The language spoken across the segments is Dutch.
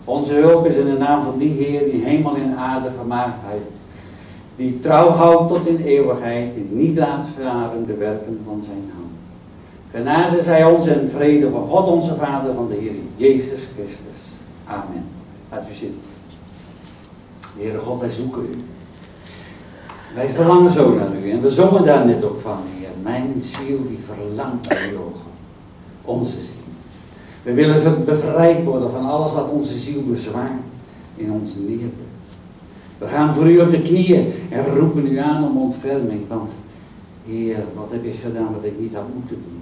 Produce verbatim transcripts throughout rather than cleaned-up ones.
Onze hulp is in de naam van die Heer die hemel en aarde gemaakt heeft. Die trouw houdt tot in eeuwigheid en niet laat varen de werken van zijn hand. Genade zij ons en vrede van God onze Vader, van de Heer Jezus Christus. Amen. Laat u zitten. Heere God, wij zoeken u. Wij verlangen zo naar u. En we zongen daar net ook van, Heer. Mijn ziel die verlangt naar uw ogen. Onze ziel. We willen bevrijd worden van alles wat onze ziel bezwaart in onze neerdruk. We gaan voor u op de knieën en roepen u aan om ontferming. Want, Heer, wat heb ik gedaan wat ik niet had moeten doen?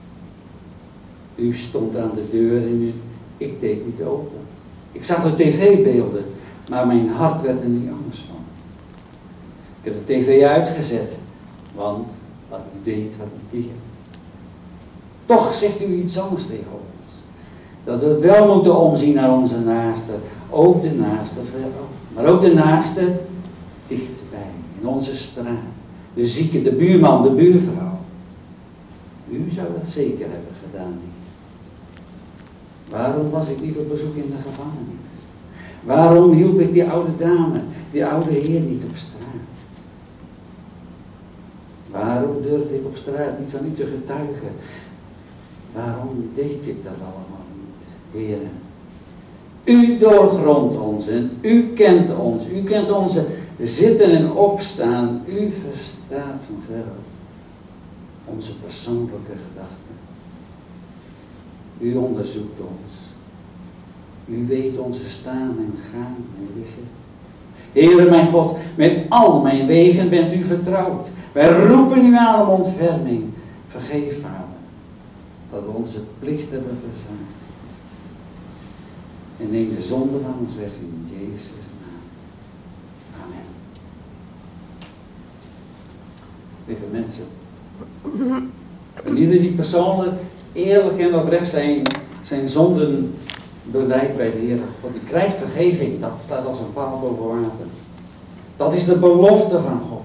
U stond aan de deur en u, ik deed niet open. Ik zag op tv-beelden, maar mijn hart werd er niet anders van. Ik heb de tv uitgezet, want wat u deed, wat u deed. Toch zegt u iets anders tegen ons. Dat we wel moeten omzien naar onze naaste, ook de naaste veraf. Maar ook de naaste dichtbij, in onze straat. De zieke, de buurman, de buurvrouw. U zou dat zeker hebben gedaan. Waarom was ik niet op bezoek in de gevangenis? Waarom hielp ik die oude dame, die oude heer niet op straat? Waarom durfde ik op straat niet van u te getuigen? Waarom deed ik dat allemaal niet, Heere? U doorgrondt ons en u kent ons. U kent onze zitten en opstaan. U verstaat van verre onze persoonlijke gedachten. U onderzoekt ons. U weet onze staan en gaan en liggen. Heere mijn God, met al mijn wegen bent u vertrouwd. Wij roepen u aan om ontferming. Vergeef, Vader, dat we onze plicht hebben verzaakt. En neem de zonde van ons weg in Jezus' naam. Amen. Lieve mensen. En ieder die persoonlijk, eerlijk en oprecht zijn, zijn zonden bewijdt bij de Heer God, die krijgt vergeving. Dat staat als een paal boven water. Dat is de belofte van God.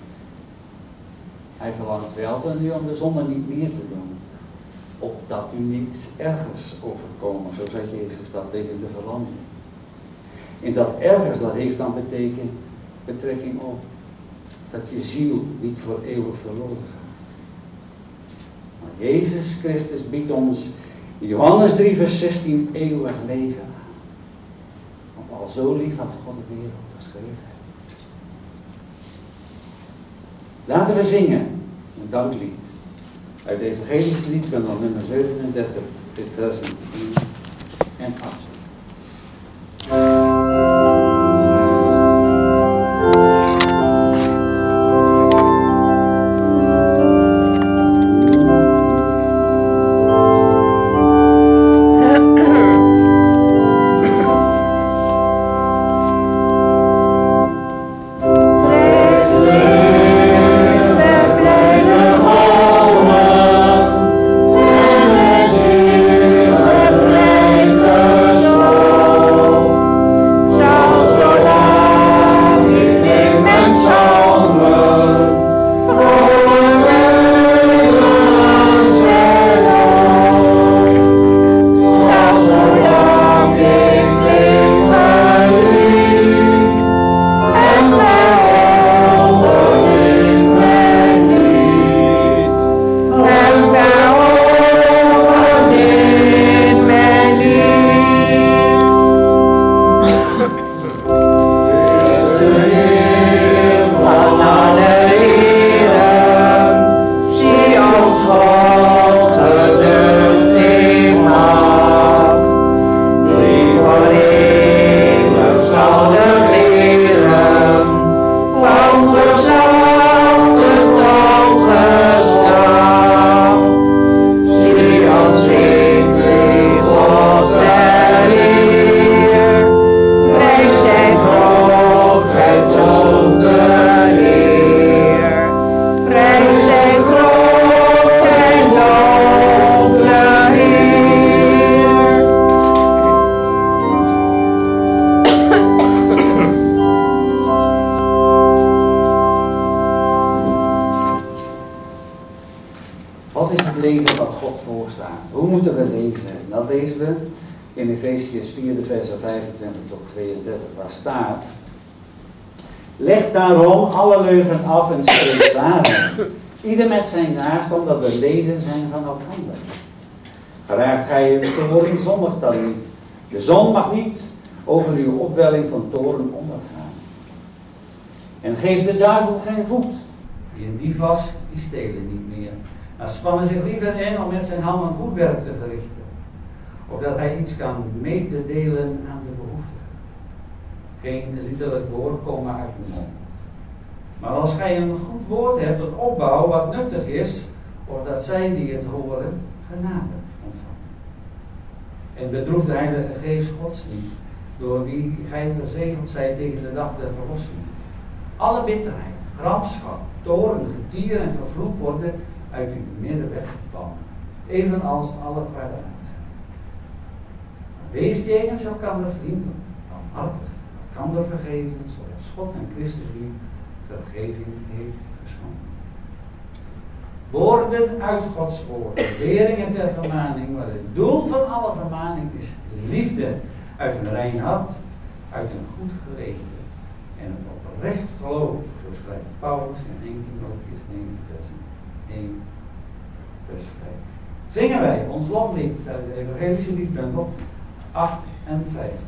Hij verlangt wel van u om de zonde niet meer te doen. Opdat u niets ergers overkomen, zo zei Jezus dat tegen de verlamde. En dat ergers, dat heeft dan beteken, betrekking op dat je ziel niet voor eeuwig verloren gaat. Maar Jezus Christus biedt ons in Johannes drie vers zestien eeuwig leven aan. Want al zo lief had God de wereld geschreven. Laten we zingen een danklied. Uit de evangelische liederen van nummer zevenendertig, versen tien en acht. in Efesiërs vier, de versen vijfentwintig tot tweeëndertig, waar staat: leg daarom alle leugen af en spreek waarheid, ieder met zijn naaste, omdat we leden zijn van elkander. Geraakt gij in toorn, zondigt dan niet. De zon mag niet over uw opwelling van toorn ondergaan. En geef de duivel geen voet. Die in die vast, die stelen niet meer. Maar spannen zich liever in om met zijn handen goed werk te verrichten. Opdat hij iets kan mededelen aan de behoeftigen. Geen liederlijk woord komen uit uw mond. Maar als gij een goed woord hebt tot opbouw wat nuttig is, opdat zij die het horen genade ontvangen. En bedroef de Heilige Geest Gods niet, door wie gij verzegeld zijt tegen de dag der verlossing. Alle bitterheid, gramschap, toorn, getier en gevloek worden uit uw midden weggevallen, evenals alle kwaadaardigheid. Wees jegens elkander vriendelijk, barmhartig, elkander vergeven, zoals God en Christus u vergeving heeft geschonken. Woorden uit Gods woord, leringen ter vermaning, maar het doel van alle vermaning is liefde uit een rein hart, uit een goed geweten en een oprecht geloof, zo schrijft Paulus in eerste Timotheüs negen, vers één, vers vijf. Zingen wij ons loflied uit de evangelische liedbundel achtenvijftig.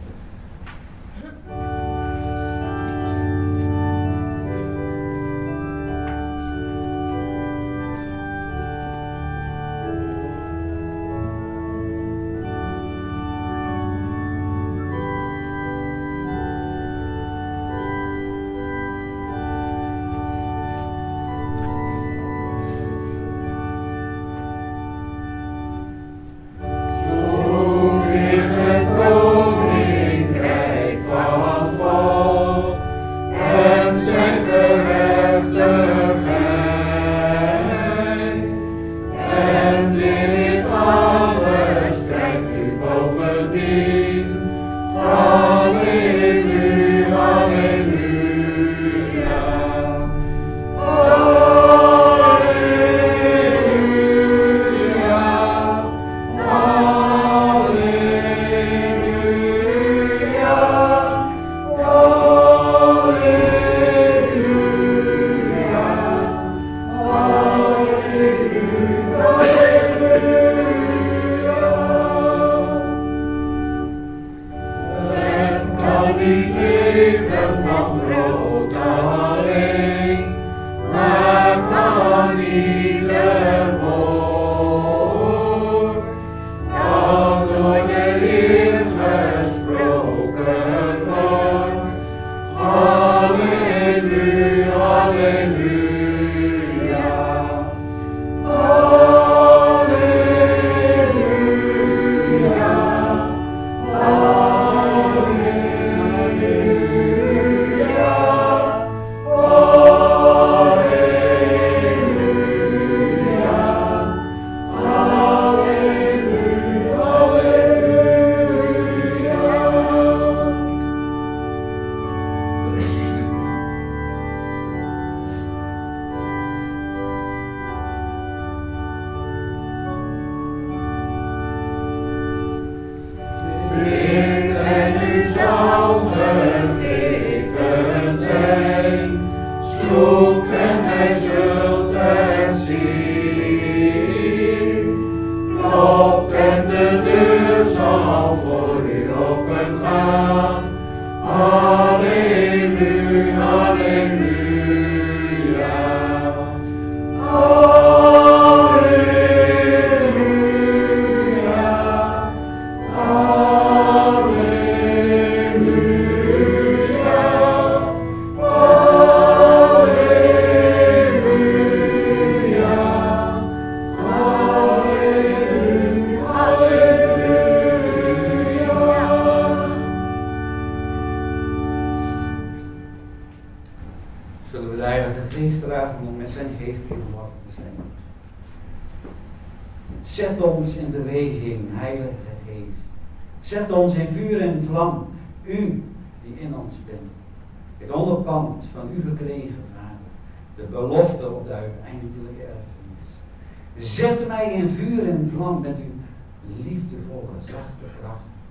Zet ons in beweging, Heilige Geest. Zet ons in vuur en vlam, u die in ons bent. Het onderpand van u gekregen, Vader. De belofte op de uiteindelijke erfenis. Zet mij in vuur en vlam met uw liefdevolle, zachte kracht.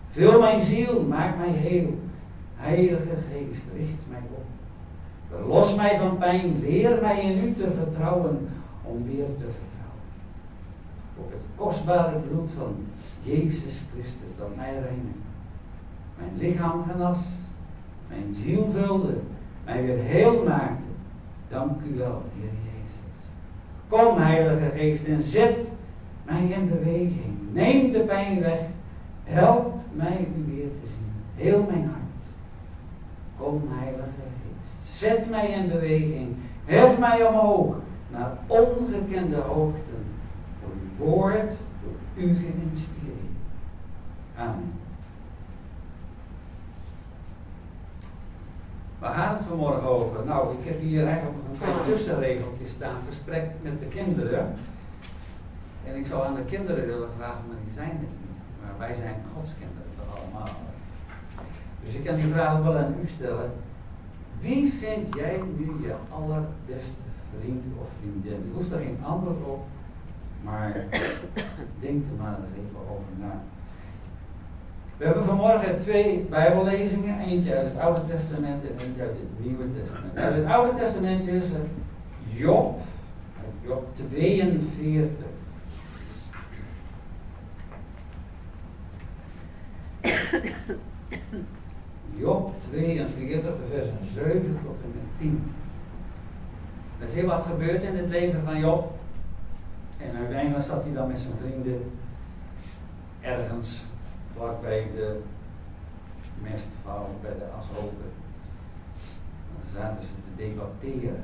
Vul mijn ziel, maak mij heel. Heilige Geest, richt mij op. Verlos mij van pijn, leer mij in u te vertrouwen, om weer te vertrouwen. Op het kostbare bloed van Jezus Christus dat mij reinigt. Mijn lichaam genas, mijn ziel vulde, mij weer heel maakte. Dank u wel, Heer Jezus. Kom, Heilige Geest, en zet mij in beweging. Neem de pijn weg. Help mij u weer te zien. Heel mijn hart. Kom, Heilige Geest. Zet mij in beweging. Hef mij omhoog naar ongekende hoogten. Door uw woord, door u geïnspireerd. Amen. Waar gaat het vanmorgen over? Nou, ik heb hier eigenlijk nog een paar tussenregeltjes staan. Gesprek met de kinderen. En ik zou aan de kinderen willen vragen, maar die zijn het niet. Maar wij zijn Godskinderen toch allemaal. Dus ik kan die vraag wel aan u stellen. Wie vind jij nu je allerbeste vriend of vriendin? Je hoeft er geen antwoord op, maar denk er maar eens even over na. We hebben vanmorgen twee bijbellezingen, eentje uit het Oude Testament en eentje uit het Nieuwe Testament. Uit het Oude Testament is er Job, Job tweeënveertig. Job tweeënveertig, versen zeven tot en met tien. Er is heel wat gebeurd in het leven van Job. En uiteindelijk zat hij dan met zijn vrienden ergens vlakbij de mestval, bij de ashopen. Dan zaten ze te debatteren.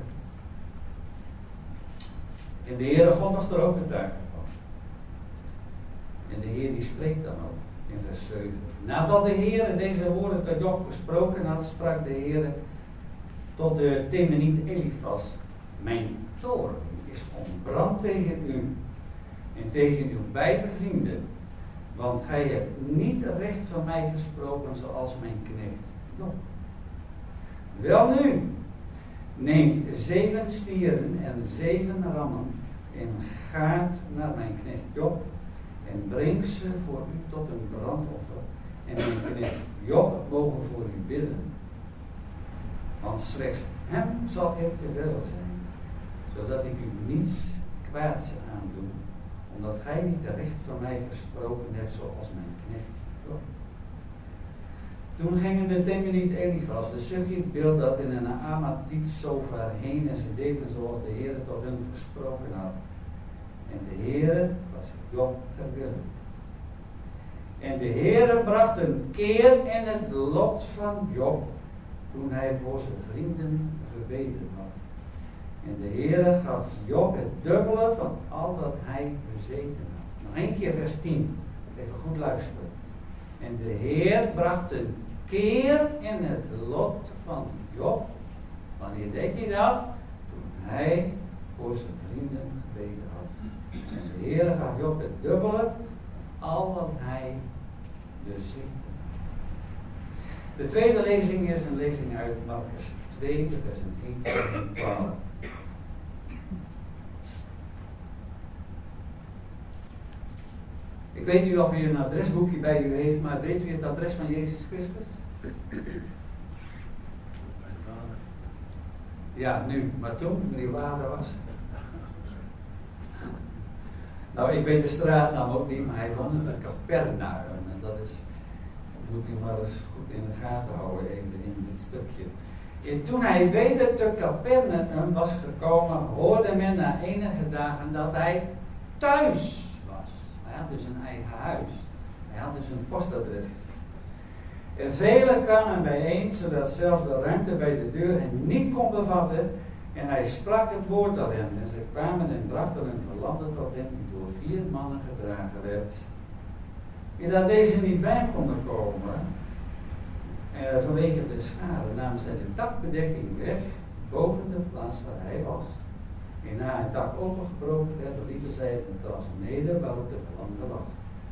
En de Heere God was er ook getuige van. En de Heer die spreekt dan ook in vers zeven. Nadat de Heer deze woorden tot Job gesproken had, sprak de Heer tot de Temeniet Elifas. Mijn toorn is ontbrand tegen u en tegen uw beide vrienden, want gij hebt niet recht van mij gesproken zoals mijn knecht Job. Welnu, neemt zeven stieren en zeven rammen en gaat naar mijn knecht Job en brengt ze voor u tot een brandoffer. En mijn knecht Job mogen voor u bidden. Want slechts hem zal ik te willen zijn, zodat ik u niets kwaads aandoe, omdat gij niet recht van mij gesproken hebt zoals mijn knecht Job. Toen gingen de Temeniet Elifas, de Sugit Bildad en de Amatiet Zofar heen en ze deden zoals de Heer tot hen gesproken had. En de Heere was Job gewillig. En de Heere bracht een keer in het lot van Job, toen hij voor zijn vrienden gebeden had. En de Heere gaf Job het dubbele van al dat hij bezeten had. Nog één keer vers tien. Even goed luisteren. En de Heer bracht een keer in het lot van Job. Wanneer deed hij dat? Toen hij voor zijn vrienden gebeden had. En de Heer gaf Job het dubbele al wat hij bezitten had. De tweede lezing is een lezing uit Markus twee, versen één tot twaalf. Ik weet niet of u een adresboekje bij u heeft, maar weet u het adres van Jezus Christus? Ja, nu, maar toen, toen hij vader was. Nou, ik weet de straatnaam ook niet, maar hij woonde in Capernaum. En dat is, dat moet u maar eens goed in de gaten houden, even in dit stukje. En toen hij weder te Capernaum was gekomen, hoorde men na enige dagen dat hij thuis was. Hij had dus een eigen huis. Hij had dus een postadres. En velen kwamen bijeen, zodat zelfs de ruimte bij de deur hem niet kon bevatten. En hij sprak het woord tot hen. En ze kwamen en brachten een verlamde tot hem, die door vier mannen gedragen werd. En dat deze niet bij hem konden komen, eh, vanwege de schade, namen zij de dakbedekking weg, boven de plaats waar hij was. En na het dak opengebroken werd, liepen zij het matras neder, waarop de verlamde lag.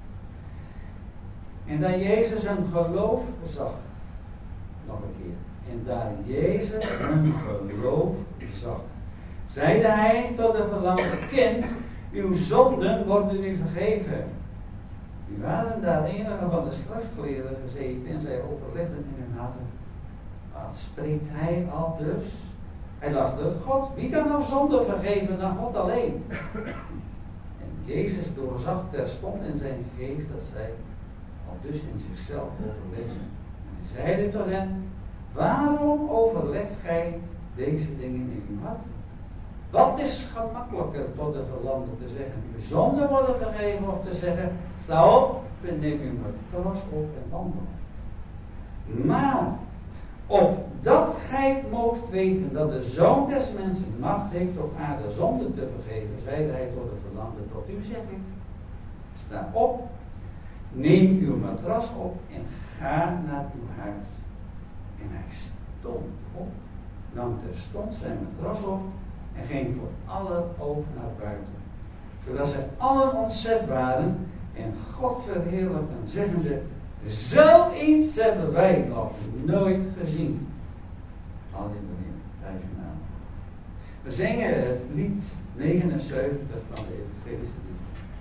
En daar Jezus hun geloof zag, nog een keer, en daar Jezus hun geloof zag, zeide hij tot de verlamde: kind, uw zonden worden u vergeven. Nu waren daar enige van de schriftgeleerden gezeten en zij overlegden in hun harten. Wat spreekt hij al dus? Hij las tot God. Wie kan nou zonde vergeven dan God alleen? En Jezus doorzag terstond in zijn geest dat zij al dus in zichzelf overlegden. En hij zeide tot hen, waarom overlegt gij deze dingen in uw hart? Wat is gemakkelijker tot de verlamde te zeggen, uw zonden worden vergeven, of te zeggen, sta op en neem uw matras op en wandel. Maar, opdat gij moogt weten dat de Zoon des Mensen macht heeft op aarde zonden te vergeven, zeide hij tot de verlamde, tot u zeg ik, sta op, neem uw matras op en ga naar uw huis. En hij stond op, nam terstond zijn matras op en ging voor alle ogen naar buiten. Zodat zij allen ontzet waren en God verheerlijkten, zeggende, zoiets hebben wij nog nooit gezien. Halleluja, prijs uw naam. We zingen het lied negenenzeventig van de Evangelische lied.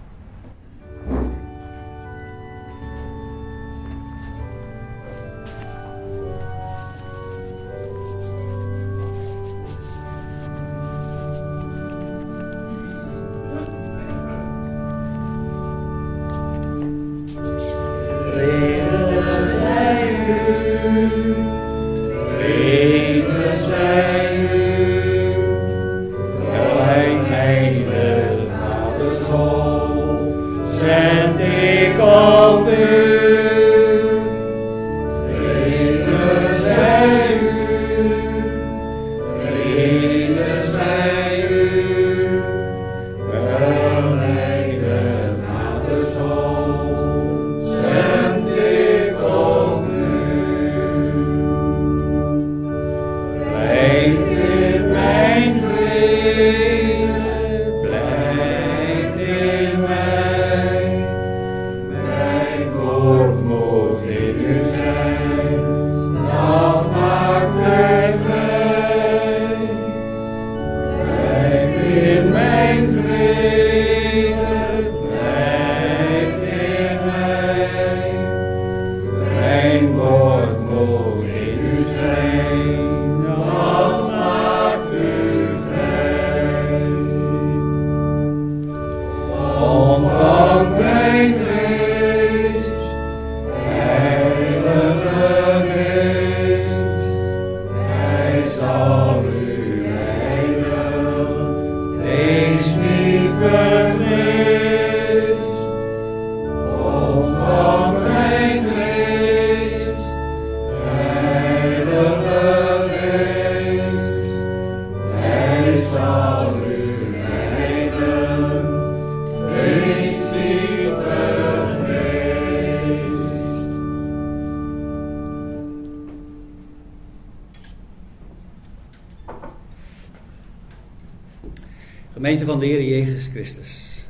Gemeente van de Heer Jezus Christus.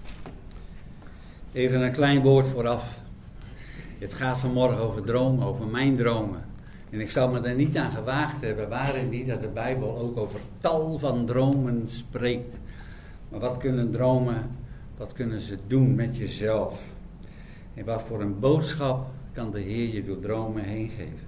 Even een klein woord vooraf. Het gaat vanmorgen over dromen, over mijn dromen. En ik zou me er niet aan gewaagd hebben, waren niet dat de Bijbel ook over tal van dromen spreekt. Maar wat kunnen dromen, wat kunnen ze doen met jezelf? En wat voor een boodschap kan de Heer je door dromen heen geven?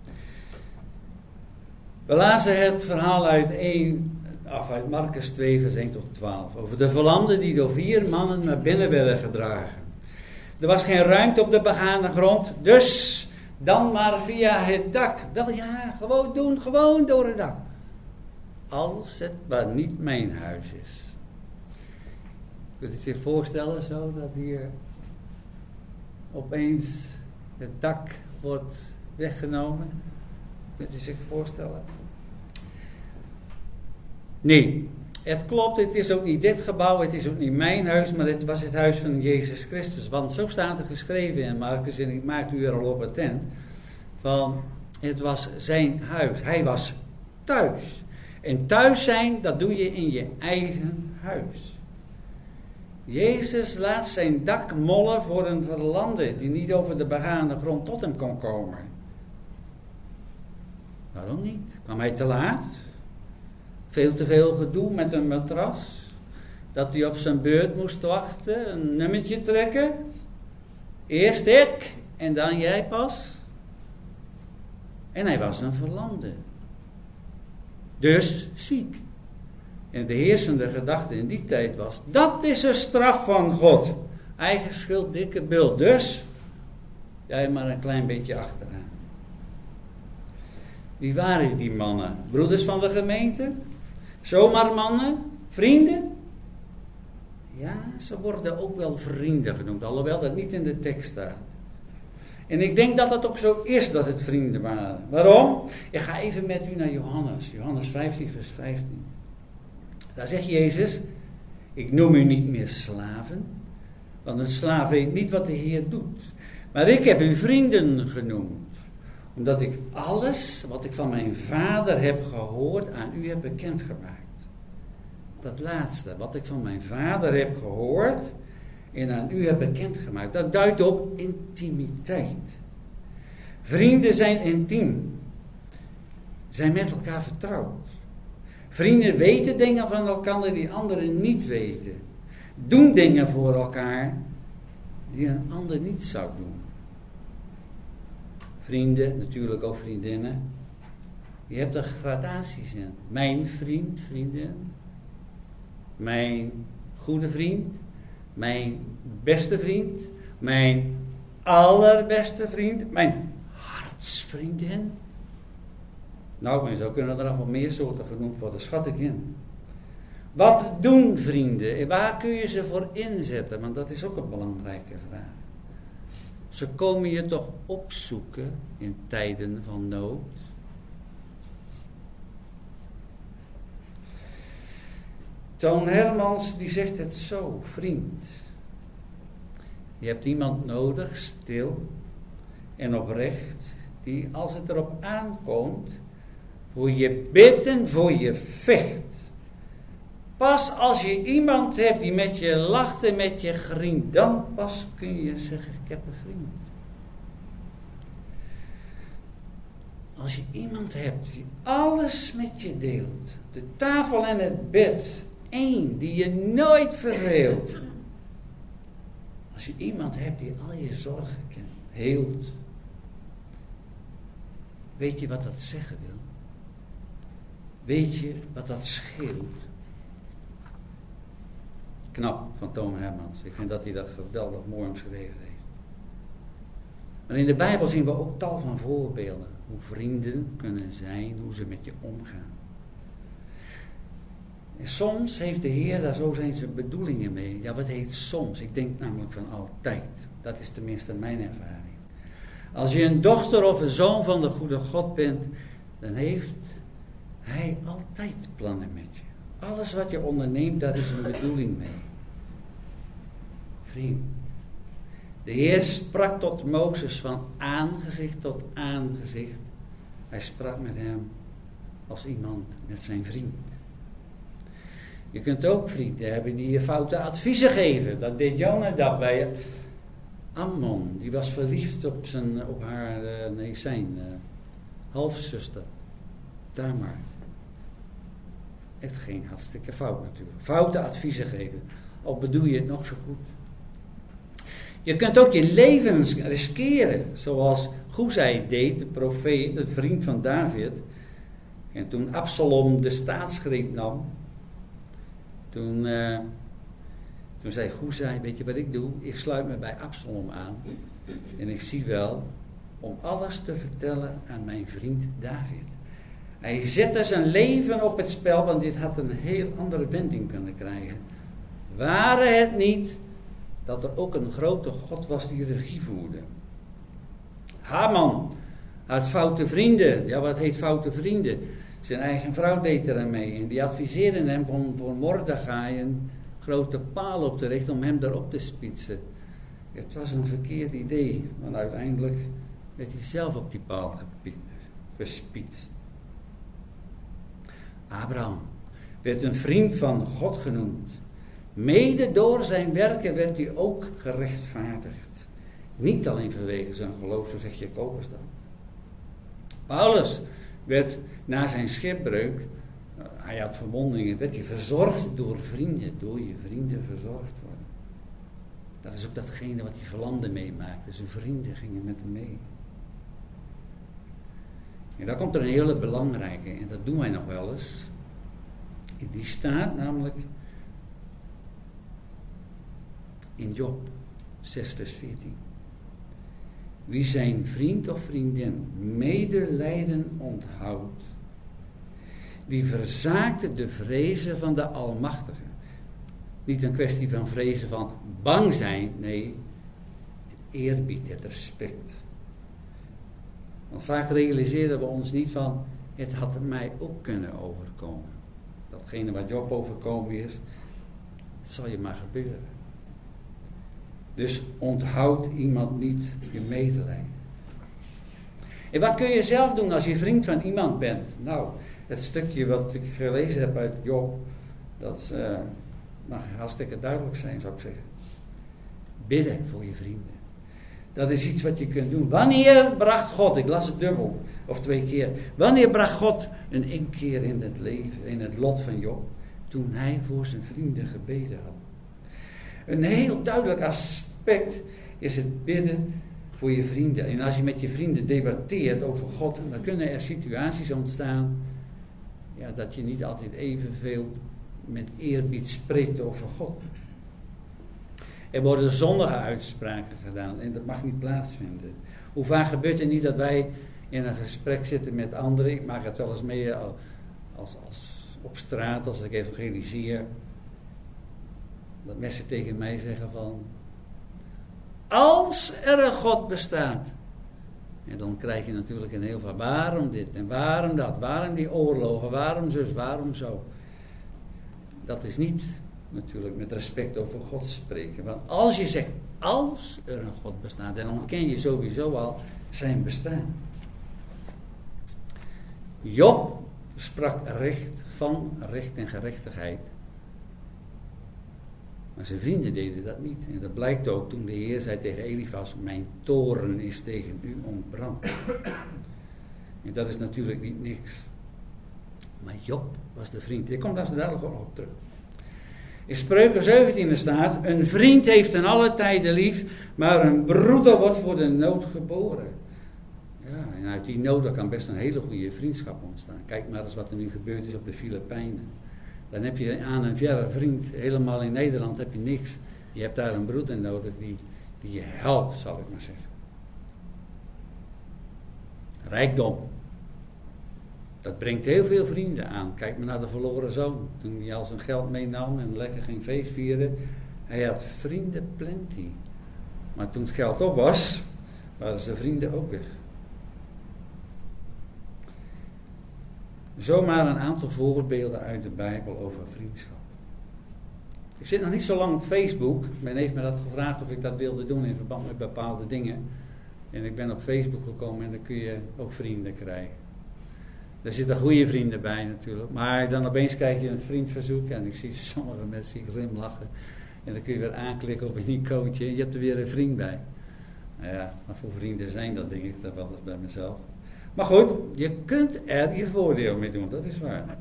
We lazen het verhaal uit, één, af uit Markus twee, vers één tot twaalf. Over de verlamden die door vier mannen naar binnen werden gedragen. Er was geen ruimte op de begane grond, dus dan maar via het dak. Wel ja, gewoon doen, gewoon door het dak. Als het maar niet mijn huis is. Kunt u zich voorstellen zo dat hier opeens het dak wordt weggenomen? Kunt u zich voorstellen? Nee, het klopt, het is ook niet dit gebouw, het is ook niet mijn huis, maar het was het huis van Jezus Christus. Want zo staat er geschreven in Markus, en ik maak u er al op attent, van het was zijn huis. Hij was thuis. En thuis zijn, dat doe je in je eigen huis. Jezus laat zijn dak mollen voor een verlamde die niet over de begane grond tot hem kon komen. Waarom niet? Kwam hij te laat? Veel te veel gedoe met een matras? Dat hij op zijn beurt moest wachten? Een nummertje trekken? Eerst ik en dan jij pas. En hij was een verlamde. Dus ziek. En de heersende gedachte in die tijd was, dat is een straf van God. Eigen schuld, dikke bult. Dus, jij maar een klein beetje achteraan. Wie waren die mannen? Broeders van de gemeente? Zomaar mannen? Vrienden? Ja, ze worden ook wel vrienden genoemd, alhoewel dat niet in de tekst staat. En ik denk dat het ook zo is dat het vrienden waren. Waarom? Ik ga even met u naar Johannes. Johannes vijftien vers vijftien. Daar zegt Jezus, ik noem u niet meer slaven, want een slaaf weet niet wat de Heer doet. Maar ik heb u vrienden genoemd, omdat ik alles wat ik van mijn Vader heb gehoord aan u heb bekendgemaakt. Dat laatste, wat ik van mijn Vader heb gehoord en aan u heb bekendgemaakt, dat duidt op intimiteit. Vrienden zijn intiem, zijn met elkaar vertrouwd. Vrienden weten dingen van elkaar die anderen niet weten. Doen dingen voor elkaar die een ander niet zou doen. Vrienden, natuurlijk ook vriendinnen. Je hebt er gradaties in. Mijn vriend, vriendin. Mijn goede vriend. Mijn beste vriend. Mijn allerbeste vriend. Mijn hartsvriendin. Nou, en zo kunnen er nog wel meer soorten genoemd worden, schat ik in. Wat doen vrienden? En waar kun je ze voor inzetten? Want dat is ook een belangrijke vraag. Ze komen je toch opzoeken in tijden van nood? Toon Hermans die zegt het zo, vriend. Je hebt iemand nodig, stil en oprecht, die als het erop aankomt, voor je bidt en voor je vecht. Pas als je iemand hebt die met je lacht en met je grient, dan pas kun je zeggen, ik heb een vriend. Als je iemand hebt die alles met je deelt, de tafel en het bed, één die je nooit verveelt. Als je iemand hebt die al je zorgen kent, heelt. Weet je wat dat zeggen wil? Weet je wat dat scheelt? Knap van Toon Hermans. Ik vind dat hij dat geweldig mooi omschreven heeft. Maar in de Bijbel zien we ook tal van voorbeelden. Hoe vrienden kunnen zijn, hoe ze met je omgaan. En soms heeft de Heer daar zo zijn zijn bedoelingen mee. Ja, wat heet soms? Ik denk namelijk van altijd. Dat is tenminste mijn ervaring. Als je een dochter of een zoon van de goede God bent, dan heeft Hij altijd plannen met je. Alles wat je onderneemt, daar is een bedoeling mee. Vriend. De Heer sprak tot Mozes van aangezicht tot aangezicht. Hij sprak met hem als iemand met zijn vriend. Je kunt ook vrienden hebben die je foute adviezen geven. Dat deed Jonadab bij Amnon. Die was verliefd op, zijn, op haar, nee zijn uh, halfzuster. Tamar. Echt geen hartstikke fout natuurlijk. Foute adviezen geven. Al bedoel je het nog zo goed. Je kunt ook je levens riskeren. Zoals Husai deed, de profeet, de vriend van David. En toen Absalom de staatsgreep nam. Toen, uh, toen zei Husai, weet je wat ik doe? Ik sluit me bij Absalom aan. En ik zie wel om alles te vertellen aan mijn vriend David. Hij zette zijn leven op het spel, want dit had een heel andere wending kunnen krijgen. Ware het niet dat er ook een grote God was die regie voerde. Haman had foute vrienden. Ja, wat heet foute vrienden? Zijn eigen vrouw deed er aan mee. En die adviseerden hem om voor Mordechai een grote paal op te richten om hem erop te spitsen. Het was een verkeerd idee, want uiteindelijk werd hij zelf op die paal gespitst. Abraham werd een vriend van God genoemd. Mede door zijn werken werd hij ook gerechtvaardigd. Niet alleen vanwege zijn geloof, zo zegt Jacobus dan. Paulus werd na zijn schipbreuk, hij had verwondingen, werd hij verzorgd door vrienden, door je vrienden verzorgd worden. Dat is ook datgene wat die verlamde meemaakte. Zijn vrienden gingen met hem mee. En daar komt er een hele belangrijke, en dat doen wij nog wel eens. Die staat namelijk in Job zes vers veertien. Wie zijn vriend of vriendin medelijden onthoudt, die verzaakt de vrezen van de Almachtige. Niet een kwestie van vrezen van bang zijn, nee, het eerbied, het respect. Want vaak realiseren we ons niet van, het had mij ook kunnen overkomen. Datgene wat Job overkomen is, het zal je maar gebeuren. Dus onthoud iemand niet je medelijden. En wat kun je zelf doen als je vriend van iemand bent? Nou, het stukje wat ik gelezen heb uit Job, dat uh, mag hartstikke duidelijk zijn, zou ik zeggen. Bidden voor je vrienden. Dat is iets wat je kunt doen. Wanneer bracht God, ik las het dubbel, of twee keer. Wanneer bracht God een inkeer in het leven, in het lot van Job? Toen hij voor zijn vrienden gebeden had. Een heel duidelijk aspect is het bidden voor je vrienden. En als je met je vrienden debatteert over God, dan kunnen er situaties ontstaan, ja, dat je niet altijd evenveel met eerbied spreekt over God. Er worden zondige uitspraken gedaan en dat mag niet plaatsvinden. Hoe vaak gebeurt het niet dat wij in een gesprek zitten met anderen? Ik maak het wel eens mee als, als op straat, als ik evangeliseer. Dat mensen tegen mij zeggen van, als er een God bestaat. En dan krijg je natuurlijk een heel veel, waarom dit en waarom dat, waarom die oorlogen, waarom zus, waarom zo. Dat is niet natuurlijk met respect over God spreken. Want als je zegt, als er een God bestaat, dan ontken je sowieso al zijn bestaan. Job sprak recht van recht en gerechtigheid. Maar zijn vrienden deden dat niet. En dat blijkt ook toen de Heer zei tegen Elifas, mijn toorn is tegen u ontbrand. En dat is natuurlijk niet niks. Maar Job was de vriend. Ik kom daar zo dadelijk ook op terug. In Spreuken zeventien staat, een vriend heeft in alle tijden lief, maar een broeder wordt voor de nood geboren. Ja, en uit die nood kan best een hele goede vriendschap ontstaan. Kijk maar eens wat er nu gebeurd is op de Filipijnen. Dan heb je aan een verre vriend, helemaal in Nederland heb je niks. Je hebt daar een broeder nodig die, die je helpt, zal ik maar zeggen. Rijkdom. Dat brengt heel veel vrienden aan. Kijk maar naar de verloren zoon. Toen hij al zijn geld meenam en lekker ging feest vieren. Hij had vrienden plenty. Maar toen het geld op was, waren zijn vrienden ook weg. Zomaar een aantal voorbeelden uit de Bijbel over vriendschap. Ik zit nog niet zo lang op Facebook. Men heeft me dat gevraagd of ik dat wilde doen in verband met bepaalde dingen. En ik ben op Facebook gekomen en dan kun je ook vrienden krijgen. Er zitten goede vrienden bij natuurlijk. Maar dan opeens krijg je een vriendverzoek en ik zie sommige mensen die glimlachen. En dan kun je weer aanklikken op een icootje en je hebt er weer een vriend bij. Nou ja, maar voor vrienden zijn dat, denk ik dat wel eens bij mezelf. Maar goed, je kunt er je voordeel mee doen, dat is waar.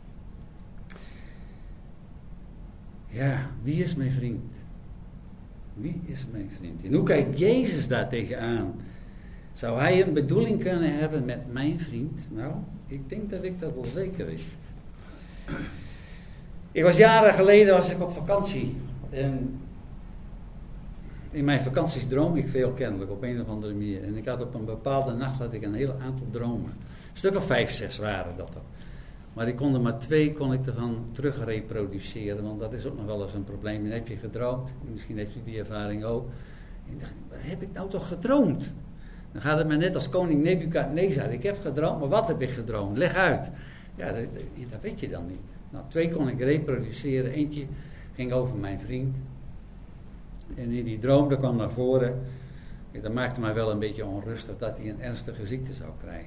Ja, wie is mijn vriend? Wie is mijn vriend? En hoe kijkt Jezus daar tegenaan? Zou hij een bedoeling kunnen hebben met mijn vriend? Nou, ik denk dat ik dat wel zeker weet. Ik was jaren geleden was ik op vakantie. En in mijn vakanties droom ik veel kennelijk op een of andere manier. En ik had op een bepaalde nacht had ik een heel aantal dromen. Een stuk of vijf, zes waren dat dan. Maar ik kon er maar twee kon ik ervan terug reproduceren. Want dat is ook nog wel eens een probleem. Dan heb je gedroomd. Misschien heeft u die ervaring ook. En ik dacht, wat heb ik nou toch gedroomd? Dan gaat het me net als koning Nebukadnezar. Ik heb gedroomd, maar wat heb ik gedroomd? Leg uit. Ja, dat, dat weet je dan niet. Nou, twee kon ik reproduceren. Eentje ging over mijn vriend. En in die droom, dat kwam naar voren. Dat maakte mij wel een beetje onrustig dat hij een ernstige ziekte zou krijgen.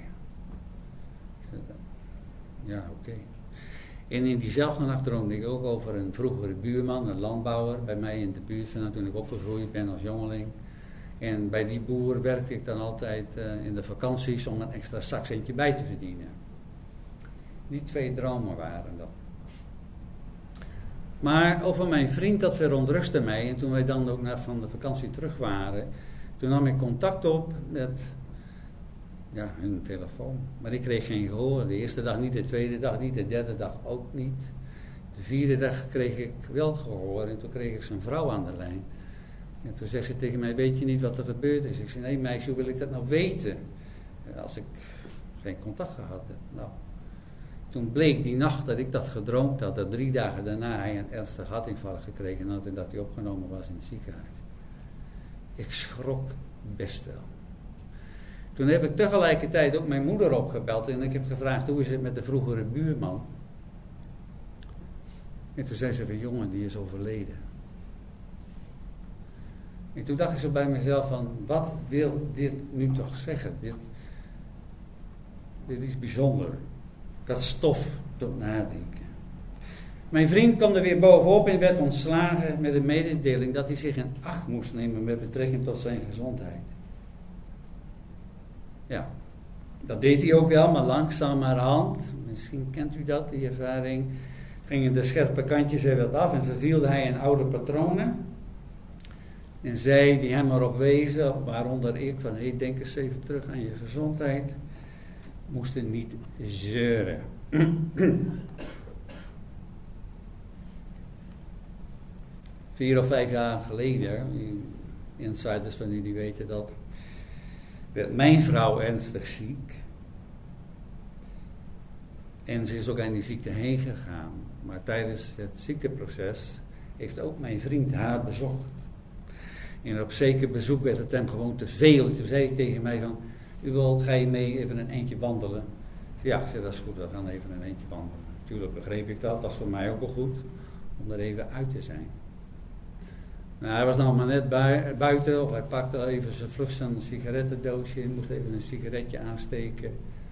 Ja, oké. Okay. En in diezelfde nacht droomde ik ook over een vroegere buurman, een landbouwer, bij mij in de buurt van toen ik opgegroeid ben als jongeling. En bij die boer werkte ik dan altijd uh, in de vakanties om een extra zakcentje bij te verdienen. Die twee dromen waren dat. Maar over mijn vriend, dat verontrustte mij. En toen wij dan ook naar van de vakantie terug waren, toen nam ik contact op met ja, hun telefoon. Maar ik kreeg geen gehoor. De eerste dag niet, de tweede dag niet, de derde dag ook niet. De vierde dag kreeg ik wel gehoor en toen kreeg ik zijn vrouw aan de lijn. En toen zegt ze tegen mij, weet je niet wat er gebeurd is? Ik zei, nee meisje, hoe wil ik dat nou weten? Als ik geen contact gehad heb. Nou, toen bleek die nacht dat ik dat gedroomd had, dat drie dagen daarna hij een ernstige hartinfarct gekregen had en dat hij opgenomen was in het ziekenhuis. Ik schrok best wel. Toen heb ik tegelijkertijd ook mijn moeder opgebeld en ik heb gevraagd, hoe is het met de vroegere buurman? En toen zei ze van, jongen, die is overleden. En toen dacht ik zo bij mezelf van, wat wil dit nu toch zeggen? Dit, dit is bijzonder. Dat stof tot nadenken. Mijn vriend kwam er weer bovenop en werd ontslagen met de mededeling dat hij zich in acht moest nemen met betrekking tot zijn gezondheid. Ja, dat deed hij ook wel, maar langzamerhand, misschien kent u dat, die ervaring, gingen de scherpe kantjes er wat af en vervielde hij in oude patronen. En zij die hem erop wezen, waaronder ik, van hey, denk eens even terug aan je gezondheid, moesten niet zeuren. Vier of vijf jaar geleden, insiders van jullie weten dat, werd mijn vrouw ernstig ziek. En ze is ook aan die ziekte heen gegaan. Maar tijdens het ziekteproces heeft ook mijn vriend haar bezocht. En op zeker bezoek werd het hem gewoon te veel. Toen zei hij tegen mij van, u wil, ga je mee even een eindje wandelen? Ja, ik zei, dat is goed, we gaan even een eindje wandelen. Natuurlijk begreep ik dat, dat was voor mij ook wel goed, om er even uit te zijn. Nou, hij was nog maar net bui- buiten, of hij pakte al even zijn vlug zijn sigarettendoosje en moest even een sigaretje aansteken.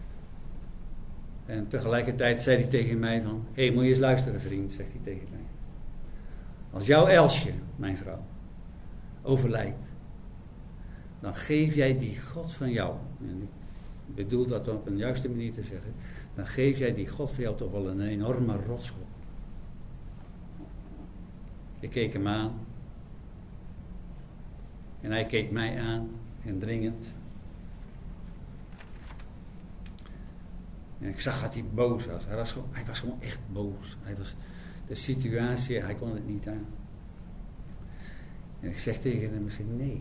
En tegelijkertijd zei hij tegen mij van, hé, hey, moet je eens luisteren vriend, zegt hij tegen mij. Als jouw Elsje, mijn vrouw, overlijdt, dan geef jij die God van jou, en ik bedoel dat op een juiste manier te zeggen, dan geef jij die God van jou toch wel een enorme rotschop. Ik keek hem aan. En hij keek mij aan, indringend. En ik zag dat hij boos was. Hij was gewoon, hij was gewoon echt boos. Hij was, de situatie, hij kon het niet aan. En ik zeg tegen hem, ik zeg, nee.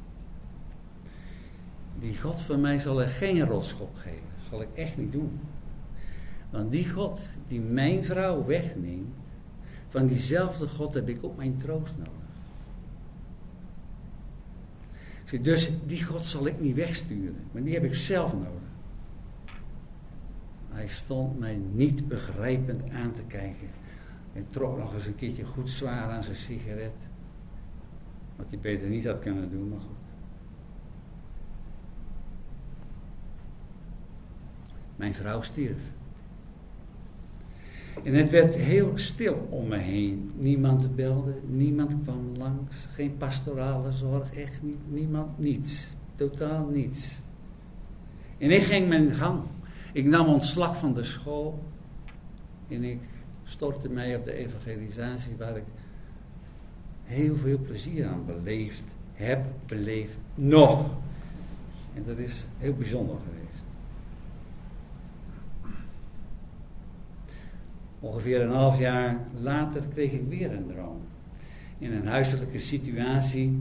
Die God van mij zal er geen rotschop geven. Dat zal ik echt niet doen. Want die God die mijn vrouw wegneemt, van diezelfde God heb ik ook mijn troost nodig. Dus die God zal ik niet wegsturen, maar die heb ik zelf nodig. Hij stond mij niet begrijpend aan te kijken en trok nog eens een keertje goed zwaar aan zijn sigaret. Wat hij beter niet had kunnen doen, maar goed. Mijn vrouw stierf. En het werd heel stil om me heen. Niemand belde, niemand kwam langs. Geen pastorale zorg, echt niet. Niemand, niets. Totaal niets. En ik ging mijn gang. Ik nam ontslag van de school. En ik stortte mij op de evangelisatie waar ik heel veel plezier aan beleefd heb, beleefd nog. En dat is heel bijzonder geweest. Ongeveer een half jaar later kreeg ik weer een droom. In een huiselijke situatie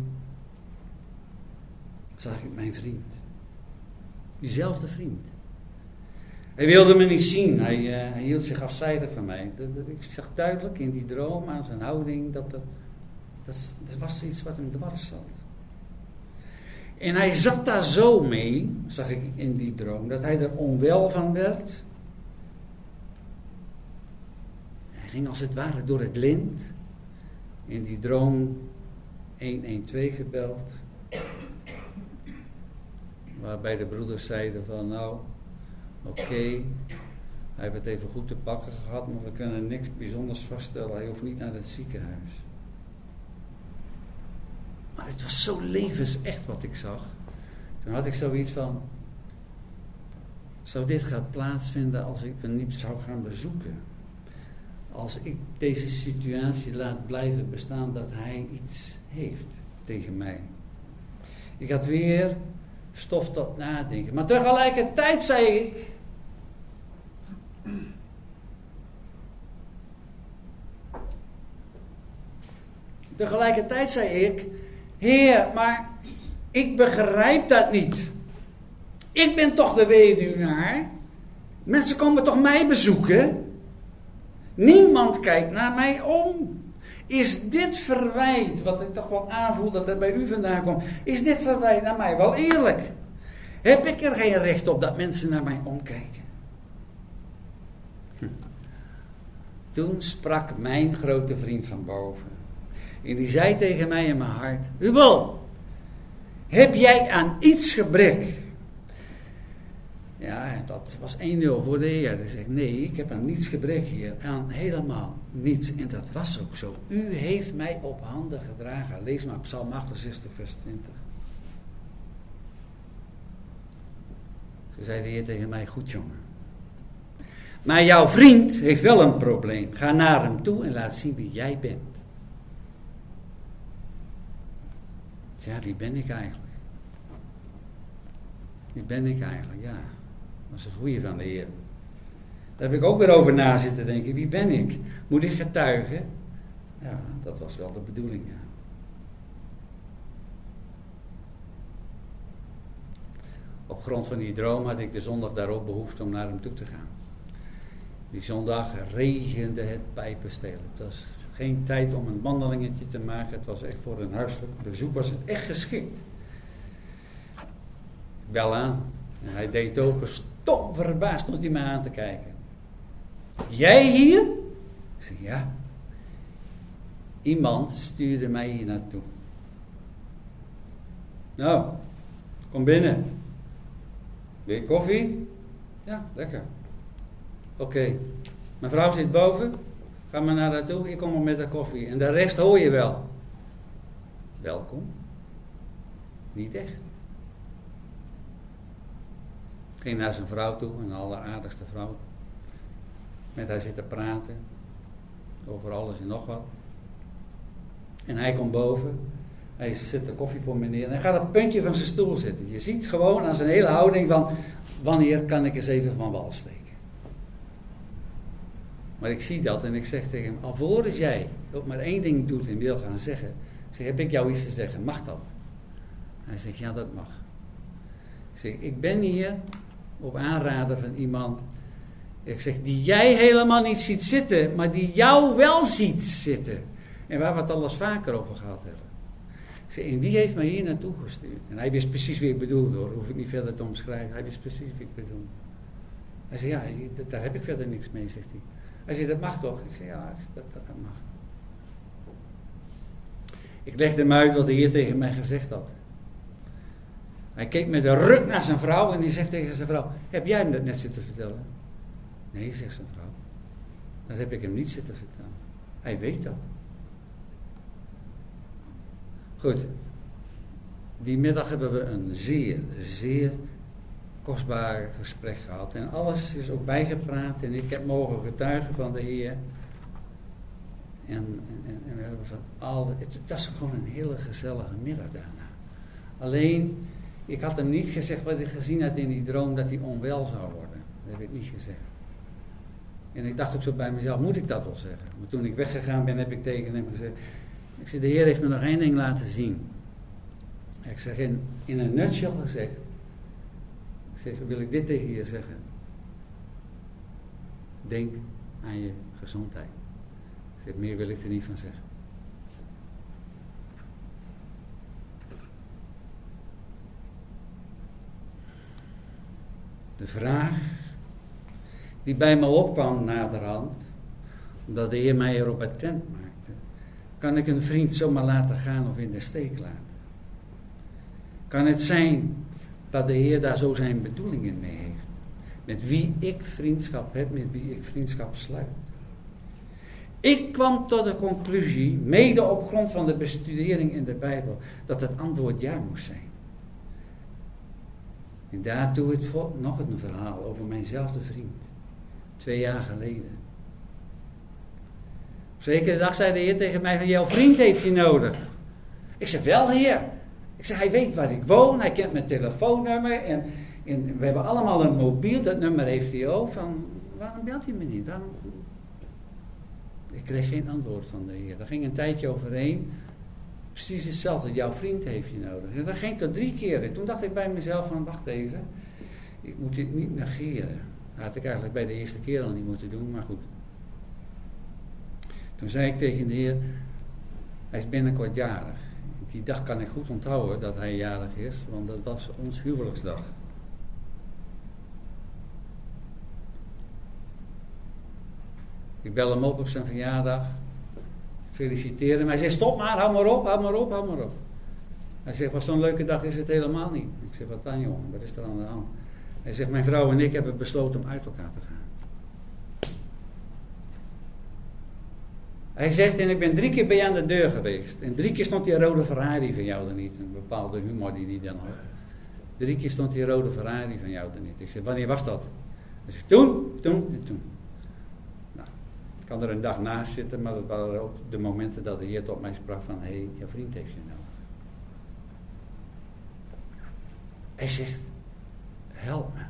zag ik mijn vriend. Diezelfde vriend. Hij wilde me niet zien. Hij, uh, hij hield zich afzijdig van mij. Dat, dat, ik zag duidelijk in die droom aan zijn houding dat er, dat, dat was iets wat hem dwars zat. En hij zat daar zo mee, zag ik in die droom, dat hij er onwel van werd. Hij ging als het ware door het lint. In die droom honderdtwaalf gebeld. Waarbij de broeders zeiden van nou, oké, okay, hij heeft het even goed te pakken gehad, maar we kunnen niks bijzonders vaststellen. Hij hoeft niet naar het ziekenhuis. Maar het was zo levensecht wat ik zag. Toen had ik zoiets van, zou dit gaan plaatsvinden als ik hem niet zou gaan bezoeken? als ik deze situatie laat blijven bestaan, dat hij iets heeft tegen mij. Ik had weer stof tot nadenken. Maar tegelijkertijd zei ik, tegelijkertijd zei ik, Heer, maar ik begrijp dat niet. Ik ben toch de weduwnaar. Mensen komen toch mij bezoeken? Niemand kijkt naar mij om. Is dit verwijt, wat ik toch wel aanvoel dat er bij u vandaan komt, is dit verwijt naar mij wel eerlijk? Heb ik er geen recht op dat mensen naar mij omkijken? Hm. Toen sprak mijn grote vriend van boven. En die zei tegen mij in mijn hart, Hubel, heb jij aan iets gebrek? Ja, dat was één nul voor de Heer. Hij zegt, nee, ik heb aan niets gebrek hier. Aan helemaal niets. En dat was ook zo. U heeft mij op handen gedragen. Lees maar Psalm achtenzestig, vers twintig. Zo zei de Heer tegen mij, goed jongen. Maar jouw vriend heeft wel een probleem. Ga naar hem toe en laat zien wie jij bent. Ja, wie ben ik eigenlijk? Wie ben ik eigenlijk, ja. Dat is een goeie van de Heer. Daar heb ik ook weer over na zitten denken. Wie ben ik? Moet ik getuigen? Ja, dat was wel de bedoeling, ja. Op grond van die droom had ik de zondag daarop behoefte om naar hem toe te gaan. Die zondag regende het pijpenstelen. Het was geen tijd om een wandelingetje te maken. Het was echt voor een huiselijk bezoek. Was het echt geschikt. Ik bel aan. En hij deed open. Stom verbaasd stond hij mij aan te kijken. Jij hier? Ik zeg ja. Iemand stuurde mij hier naartoe. Nou, kom binnen. Wil je koffie? Ja, lekker. Oké. Okay. Mijn vrouw zit boven. Ga maar naar haar toe. Ik kom maar met de koffie. En de rest hoor je wel. Welkom. Niet echt. Ging naar zijn vrouw toe. Een alleraardigste vrouw. Met haar zitten praten. Over alles en nog wat. En hij komt boven. Hij zet de koffie voor me neer. En hij gaat op het puntje van zijn stoel zitten. Je ziet gewoon aan zijn hele houding van... Wanneer kan ik eens even van wal steken? Maar ik zie dat en ik zeg tegen hem... Alvorens jij ook maar één ding doet en wil gaan zeggen... Ik zeg, heb ik jou iets te zeggen? Mag dat? Hij zegt, ja, dat mag. Ik zeg, ik ben hier op aanraden van iemand... Ik zeg, die jij helemaal niet ziet zitten... maar die jou wel ziet zitten. En waar we het al eens vaker over gehad hebben. Ik zeg, en die heeft mij hier naartoe gestuurd. En hij wist precies wie ik bedoelde hoor. Hoef ik niet verder te omschrijven. Hij wist precies wie ik bedoelde. Hij zei, ja, daar heb ik verder niks mee, zegt hij. Hij zei, dat mag toch? Ik zei, ja, dat, dat mag. Ik legde hem uit wat de Heer tegen mij gezegd had. Hij keek met een ruk naar zijn vrouw en die zegt tegen zijn vrouw, heb jij hem dat net zitten vertellen? Nee, zegt zijn vrouw. Dat heb ik hem niet zitten vertellen. Hij weet dat. Goed. Die middag hebben we een zeer, zeer kostbaar gesprek gehad. En alles is ook bijgepraat en ik heb mogen getuigen van de Heer. En, en, en we hebben van al... Het was gewoon een hele gezellige middag daarna. Alleen, ik had hem niet gezegd wat ik gezien had in die droom, dat hij onwel zou worden. Dat heb ik niet gezegd. En ik dacht ook zo bij mezelf, moet ik dat wel zeggen? Maar toen ik weggegaan ben, heb ik tegen hem gezegd... Ik zeg, de Heer heeft me nog één ding laten zien. Ik zeg, in, in een nutshell gezegd... Ik zeg, wil ik dit tegen je zeggen? Denk aan je gezondheid. Ik zeg, meer wil ik er niet van zeggen. De vraag die bij me opkwam naderhand, omdat de Heer mij erop attent maakte, kan ik een vriend zomaar laten gaan of in de steek laten? Kan het zijn dat de Heer daar zo zijn bedoelingen mee heeft? Met wie ik vriendschap heb, met wie ik vriendschap sluit. Ik kwam tot de conclusie, mede op grond van de bestudering in de Bijbel, dat het antwoord ja moest zijn. En daartoe het vol- nog een verhaal over mijnzelfde vriend. Twee jaar geleden. Zekere dag zei de Heer tegen mij van, jouw vriend heeft je nodig. Ik zeg, wel Heer. Ik zeg, hij weet waar ik woon, hij kent mijn telefoonnummer en, en we hebben allemaal een mobiel, dat nummer heeft hij ook. Van, waarom belt hij me niet? Waarom? Ik kreeg geen antwoord van de Heer. Daar ging een tijdje overheen. Precies hetzelfde, jouw vriend heeft je nodig. En dat ging tot drie keer. En toen dacht ik bij mezelf van, wacht even, ik moet dit niet negeren. Dat had ik eigenlijk bij de eerste keer al niet moeten doen, maar goed. Toen zei ik tegen de Heer, hij is binnenkort jarig. Die dag kan ik goed onthouden dat hij jarig is, want dat was ons huwelijksdag. Ik bel hem op op zijn verjaardag. Feliciteer hem. Hij zegt, stop maar, hou maar op, hou maar op, hou maar op. Hij zegt, wat zo'n leuke dag is het helemaal niet. Ik zeg, wat dan jongen, wat is er aan de hand? Hij zegt, mijn vrouw en ik hebben besloten om uit elkaar te gaan. Hij zegt, en ik ben drie keer bij je aan de deur geweest. En drie keer stond die rode Ferrari van jou er niet. Een bepaalde humor die hij dan had. Drie keer stond die rode Ferrari van jou er niet. Ik zeg, wanneer was dat? Hij zegt, toen, toen en toen. Nou, ik kan er een dag naast zitten, maar dat waren ook de momenten dat de Heer tot mij sprak van, hé, hey, je vriend heeft je nodig. Hij zegt, help me.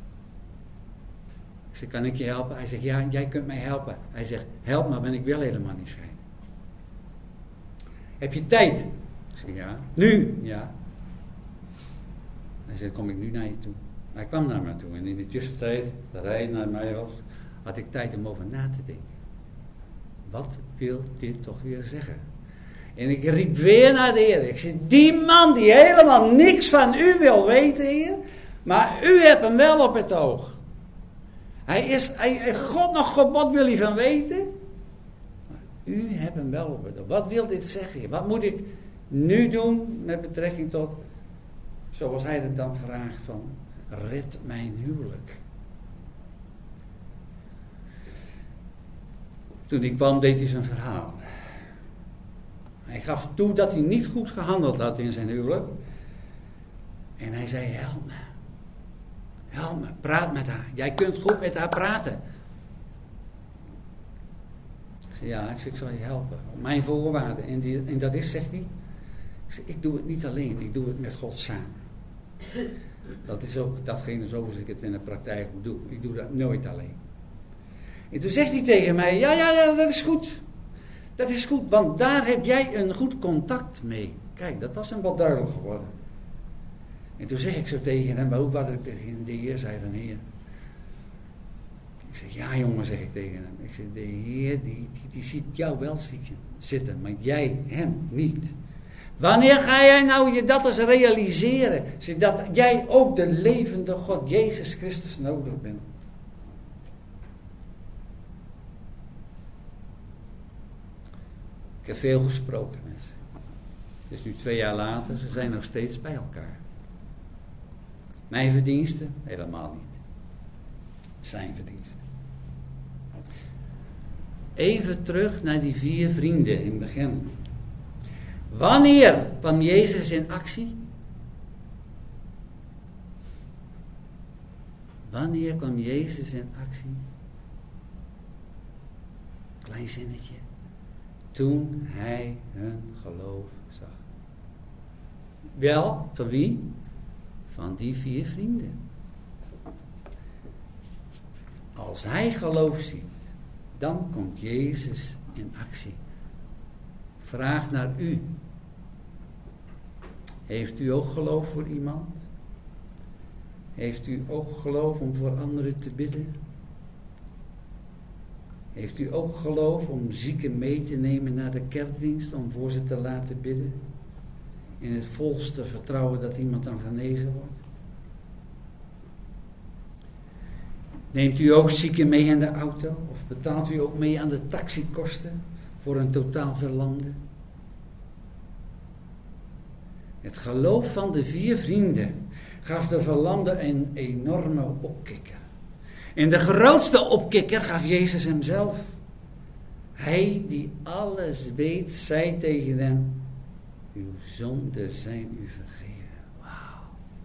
Ik zeg, kan ik je helpen? Hij zegt, ja, jij kunt mij helpen. Hij zegt, help me, want ik wil helemaal niet schrijven. Heb je tijd? Ik zeg, ja. Nu? Ja. Hij zegt, kom ik nu naar je toe? Hij kwam naar me toe en in de tussentijd, dat hij naar mij was, had ik tijd om over na te denken. Wat wil dit toch weer zeggen? En ik riep weer naar de Heer. Ik zeg, die man die helemaal niks van u wil weten, Heer, maar u hebt hem wel op het oog. Hij is, hij, God nog gebod wil hij van weten. Maar u hebt hem wel op het oog. Wat wil dit zeggen? Wat moet ik nu doen met betrekking tot, zoals hij het dan vraagt van, red mijn huwelijk. Toen hij kwam deed hij zijn verhaal. Hij gaf toe dat hij niet goed gehandeld had in zijn huwelijk. En hij zei, help me. Help me, praat met haar. Jij kunt goed met haar praten. Ik zei, ja, ik, zeg, ik zal je helpen. Op mijn voorwaarden. En, die, en dat is, zegt hij. Ik zeg, ik doe het niet alleen. Ik doe het met God samen. Dat is ook datgene zoals ik het in de praktijk doe. Ik doe dat nooit alleen. En toen zegt hij tegen mij, ja, ja, ja, dat is goed. Dat is goed, want daar heb jij een goed contact mee. Kijk, dat was hem wat duidelijk geworden. En toen zeg ik zo tegen hem, maar ook wat ik tegen de Heer zei van, Heer. Ik zeg, ja jongen, zeg ik tegen hem. Ik zeg, de Heer die, die, die ziet jou wel zitten, maar jij hem niet. Wanneer ga jij nou je dat eens realiseren? Zodat jij ook de levende God, Jezus Christus, nodig bent. Ik heb veel gesproken met ze. Het is nu twee jaar later, ze zijn nog steeds bij elkaar. Mijn verdiensten? Helemaal niet. Zijn verdiensten. Even terug naar die vier vrienden in het begin. Wanneer kwam Jezus in actie? Wanneer kwam Jezus in actie? Klein zinnetje. Toen hij hun geloof zag. Wel, van wie? Van die vier vrienden. Als hij geloof ziet, dan komt Jezus in actie. Vraag naar u. Heeft u ook geloof voor iemand? Heeft u ook geloof om voor anderen te bidden? Heeft u ook geloof om zieken mee te nemen naar de kerkdienst om voor ze te laten bidden? In het volste vertrouwen dat iemand dan genezen wordt? Neemt u ook zieken mee in de auto? Of betaalt u ook mee aan de taxikosten voor een totaal verlamde? Het geloof van de vier vrienden gaf de verlamde een enorme opkikker. En de grootste opkikker gaf Jezus hemzelf. Hij die alles weet, zei tegen hem, uw zonden zijn u vergeven. Wauw.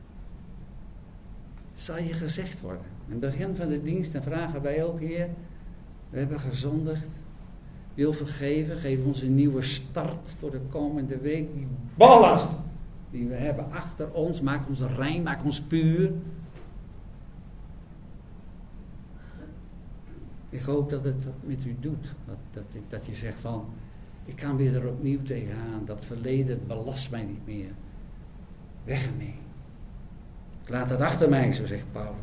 Het zal je gezegd worden. In het begin van de dienst dan vragen wij ook, Heer, we hebben gezondigd. wil vergeven. Geef ons een nieuwe start voor de komende week. Die ballast die we hebben achter ons, maak ons rein, maak ons puur. Ik hoop dat het dat met u doet. Dat, dat, dat je zegt van, ik kan weer er opnieuw tegenaan. Dat verleden belast mij niet meer. Weg ermee. Ik laat het achter mij, zo zegt Paulus.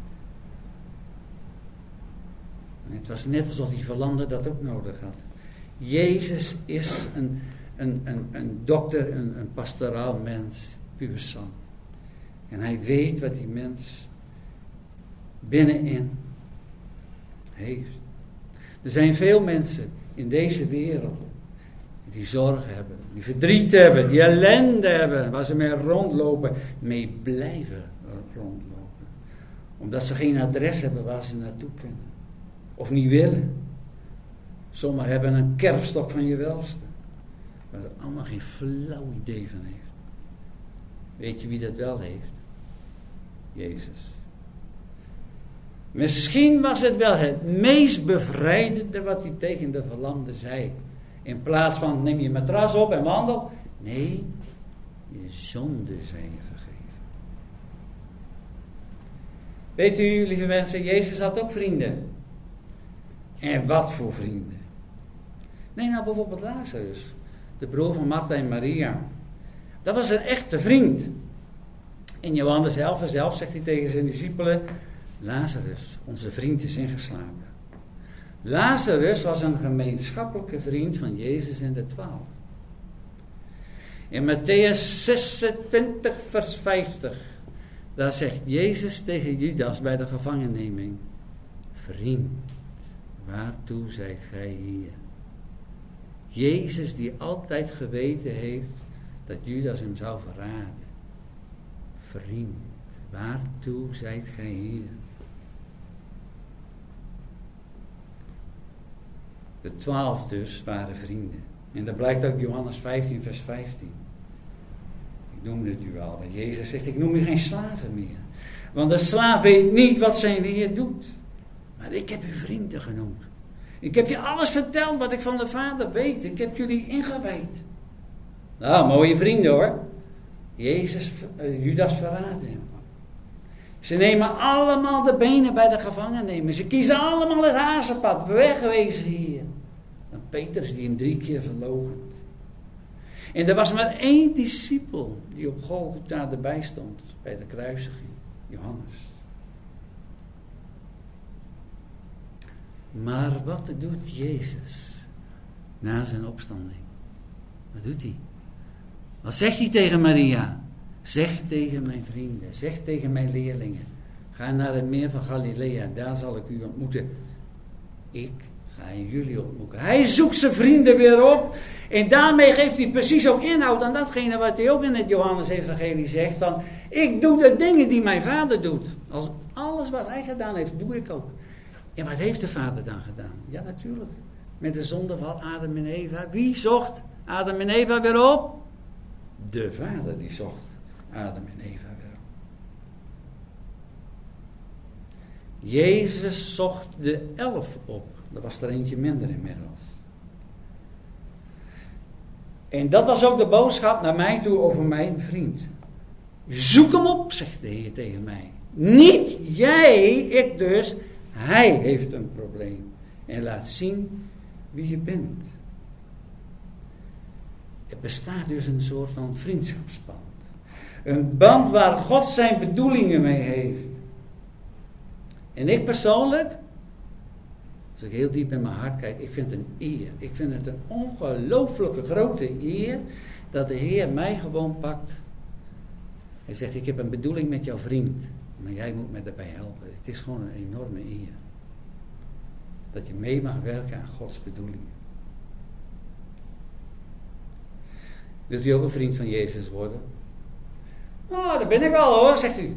En het was net alsof die verlander dat ook nodig had. Jezus is een, een, een, een dokter, een, een pastoraal mens, puur sang. En hij weet wat die mens binnenin heeft. Er zijn veel mensen in deze wereld die zorg hebben, die verdriet hebben, die ellende hebben, waar ze mee rondlopen, mee blijven rondlopen. Omdat ze geen adres hebben waar ze naartoe kunnen. Of niet willen. Sommigen hebben een kerfstok van je welste, waar er allemaal geen flauw idee van heeft. Weet je wie dat wel heeft? Jezus. Misschien was het wel het meest bevrijdende wat hij tegen de verlamde zei. In plaats van neem je matras op en wandel. Nee, je zonden zijn je vergeven. Weet u, lieve mensen, Jezus had ook vrienden. En wat voor vrienden. Neem nou bijvoorbeeld Lazarus, de broer van Martha en Maria. Dat was een echte vriend. In Johannes elf vers elf zegt hij tegen zijn discipelen: Lazarus, onze vriend, is ingeslapen. Lazarus was een gemeenschappelijke vriend van Jezus en de twaalf. In Matthäus zesentwintig vers vijftig, daar zegt Jezus tegen Judas bij de gevangenneming: Vriend, waartoe zijt gij hier? Jezus die altijd geweten heeft dat Judas hem zou verraden. Vriend, waartoe zijt gij hier? De twaalf dus waren vrienden. En dat blijkt ook Johannes vijftien vers vijftien. Ik noemde het u al. Jezus zegt, ik noem u geen slaven meer. Want de slaaf weet niet wat zijn Heer doet. Maar ik heb u vrienden genoemd. Ik heb je alles verteld wat ik van de Vader weet. Ik heb jullie ingewijd. Nou, mooie vrienden hoor. Jezus, uh, Judas verraadde hem. Ze nemen allemaal de benen bij de gevangennemer. Ze kiezen allemaal het hazenpad. Wegwezen hier. En Petrus die hem drie keer verloochent. En er was maar één discipel die op Golgotha erbij stond. Bij de kruisiging. Johannes. Maar wat doet Jezus na zijn opstanding? Wat doet hij? Wat zegt hij tegen Maria? Zeg tegen mijn vrienden, zeg tegen mijn leerlingen. Ga naar het meer van Galilea, daar zal ik u ontmoeten. Ik ga jullie ontmoeten. Hij zoekt zijn vrienden weer op. En daarmee geeft hij precies ook inhoud aan datgene wat hij ook in het Johannes-evangelie zegt. Van, ik doe de dingen die mijn vader doet. Als alles wat hij gedaan heeft, doe ik ook. En wat heeft de vader dan gedaan? Ja, natuurlijk. Met de zonde van Adam en Eva. Wie zocht Adam en Eva weer op? De vader die zocht Adam en Eva weer op. Jezus zocht de elf op. Er was er eentje minder inmiddels. En dat was ook de boodschap naar mij toe over mijn vriend. Zoek hem op, zegt de Heer tegen mij. Niet jij, ik dus. Hij heeft een probleem. En laat zien wie je bent. Er bestaat dus een soort van vriendschapsband. Een band waar God zijn bedoelingen mee heeft. En ik persoonlijk, als ik heel diep in mijn hart kijk, ik vind het een eer. Ik vind het een ongelooflijke grote eer dat de Heer mij gewoon pakt. Hij zegt, ik heb een bedoeling met jouw vriend. Maar jij moet me daarbij helpen. Het is gewoon een enorme eer. Dat je mee mag werken aan Gods bedoelingen. Wilt u ook een vriend van Jezus worden? Oh, dat ben ik al hoor, zegt u.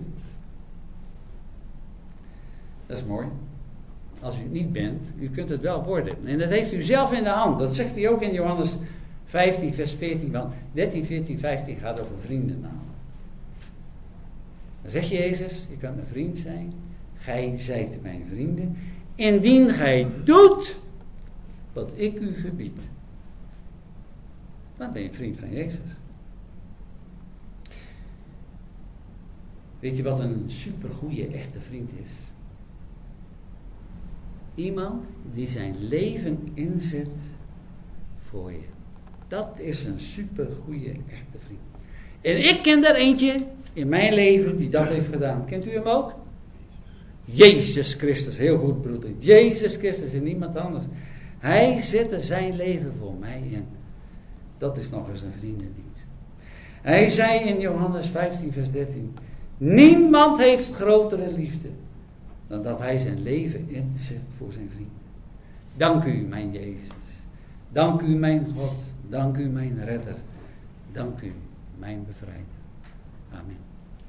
Dat is mooi. Als u het niet bent, u kunt het wel worden. En dat heeft u zelf in de hand. Dat zegt hij ook in Johannes vijftien vers veertien. Want dertien, veertien, vijftien gaat over vrienden namelijk. Dan zegt Jezus, je kan mijn vriend zijn. Gij zijt mijn vrienden. Indien gij doet wat ik u gebied. Dan ben je een vriend van Jezus. Weet je wat een supergoeie echte vriend is? Iemand die zijn leven inzet voor je. Dat is een supergoeie echte vriend. En ik ken er eentje in mijn leven die dat heeft gedaan. Kent u hem ook? Jezus Christus, heel goed broeder. Jezus Christus en niemand anders. Hij zette zijn leven voor mij in. Dat is nog eens een vriendendienst. Hij zei in Johannes vijftien vers dertien. Niemand heeft grotere liefde dan dat hij zijn leven inzet voor zijn vriend. Dank u mijn Jezus. Dank u mijn God. Dank u mijn redder. Dank u mijn bevrijder. Amen.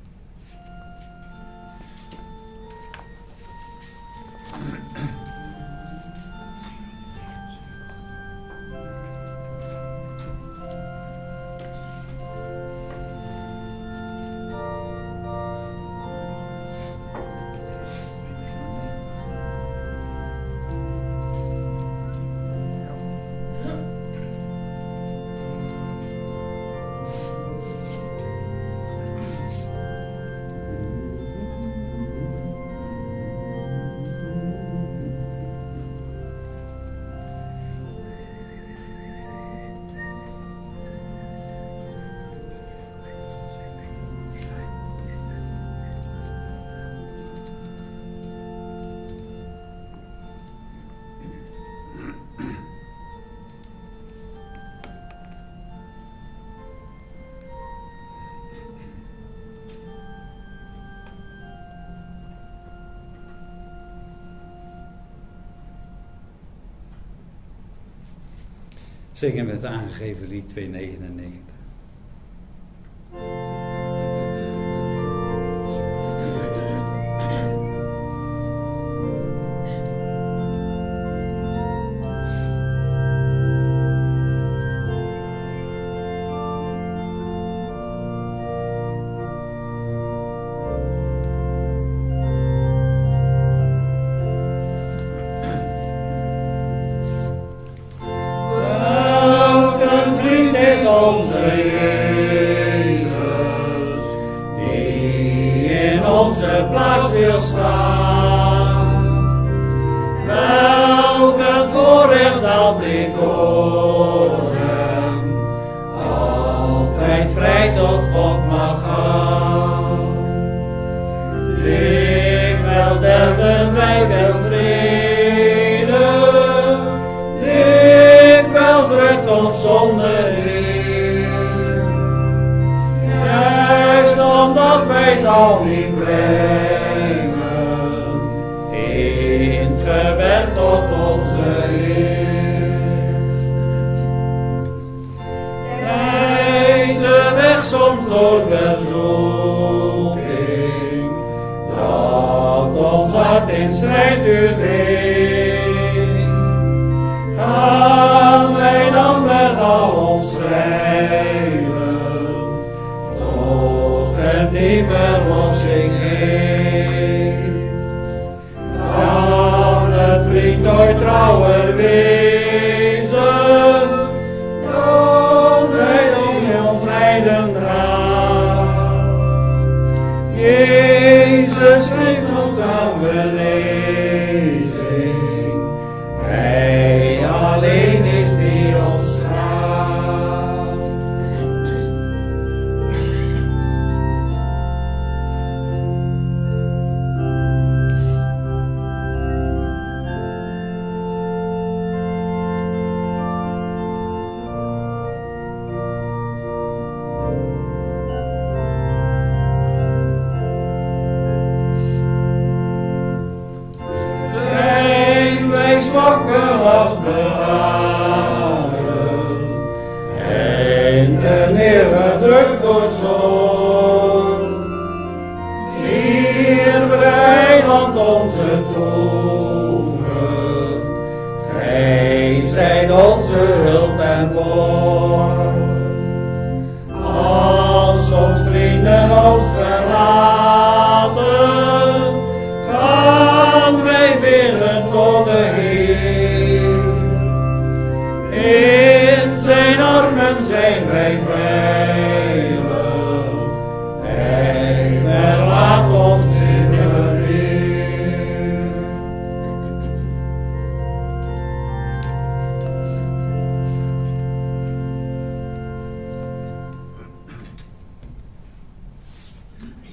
Zingen we het aangegeven lied tweehonderdnegenennegentig.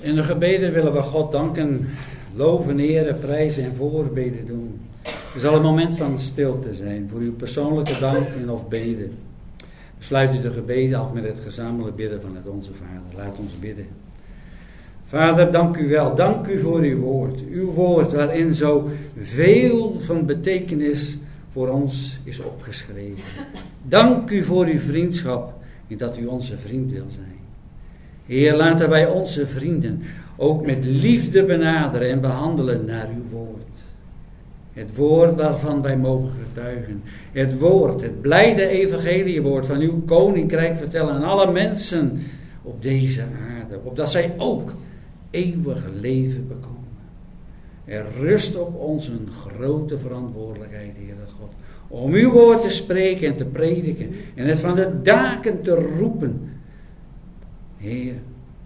In de gebeden willen we God danken, loven, eren, prijzen en voorbeden doen. Het zal een moment van stilte zijn voor uw persoonlijke dank en of beden. Sluit u de gebeden af met het gezamenlijk bidden van het Onze Vader. Laat ons bidden. Vader, dank u wel. Dank u voor uw woord. Uw woord waarin zo veel van betekenis voor ons is opgeschreven. Dank u voor uw vriendschap en dat u onze vriend wil zijn. Heer, laten wij onze vrienden ook met liefde benaderen en behandelen naar uw woord. Het woord waarvan wij mogen getuigen. Het woord, het blijde evangeliewoord van uw koninkrijk vertellen aan alle mensen op deze aarde. Opdat zij ook eeuwig leven bekomen. Er rust op ons een grote verantwoordelijkheid, Heere God. Om uw woord te spreken en te prediken. En het van de daken te roepen. Heer,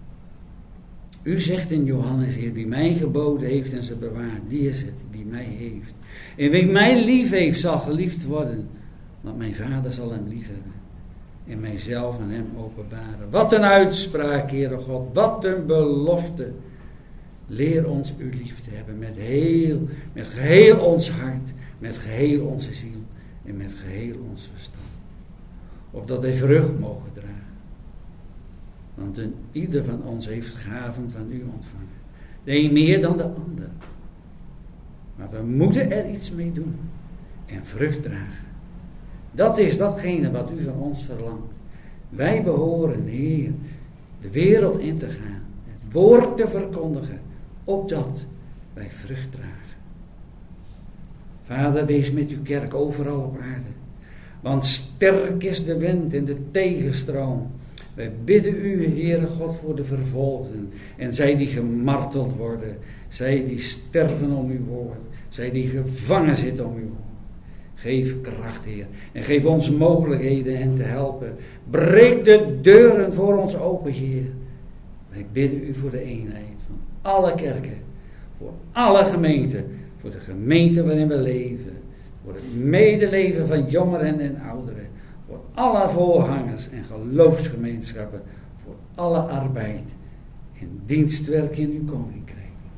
u zegt in Johannes, Heer, wie mij geboden heeft en ze bewaart, die is het die mij heeft. En wie mij lief heeft, zal geliefd worden, want mijn Vader zal hem lief hebben. En mijzelf aan hem openbaren. Wat een uitspraak, Heere God, wat een belofte. Leer ons uw lief te hebben met, heel, met geheel ons hart, met geheel onze ziel en met geheel ons verstand. Opdat wij vrucht mogen dragen. Want een ieder van ons heeft gaven van u ontvangen. De een meer dan de ander. Maar we moeten er iets mee doen. En vrucht dragen. Dat is datgene wat u van ons verlangt. Wij behoren, Heer, de wereld in te gaan. Het woord te verkondigen. Opdat wij vrucht dragen. Vader, wees met uw kerk overal op aarde. Want sterk is de wind en de tegenstroom. Wij bidden u, Heere God, voor de vervolgden. En zij die gemarteld worden. Zij die sterven om uw woord. Zij die gevangen zitten om uw woord. Geef kracht, Heer. En geef ons mogelijkheden hen te helpen. Breek de deuren voor ons open, Heer. Wij bidden u voor de eenheid van alle kerken. Voor alle gemeenten. Voor de gemeente waarin we leven. Voor het medeleven van jongeren en ouderen. Voor alle voorgangers en geloofsgemeenschappen. Voor alle arbeid en dienstwerk in uw koninkrijk.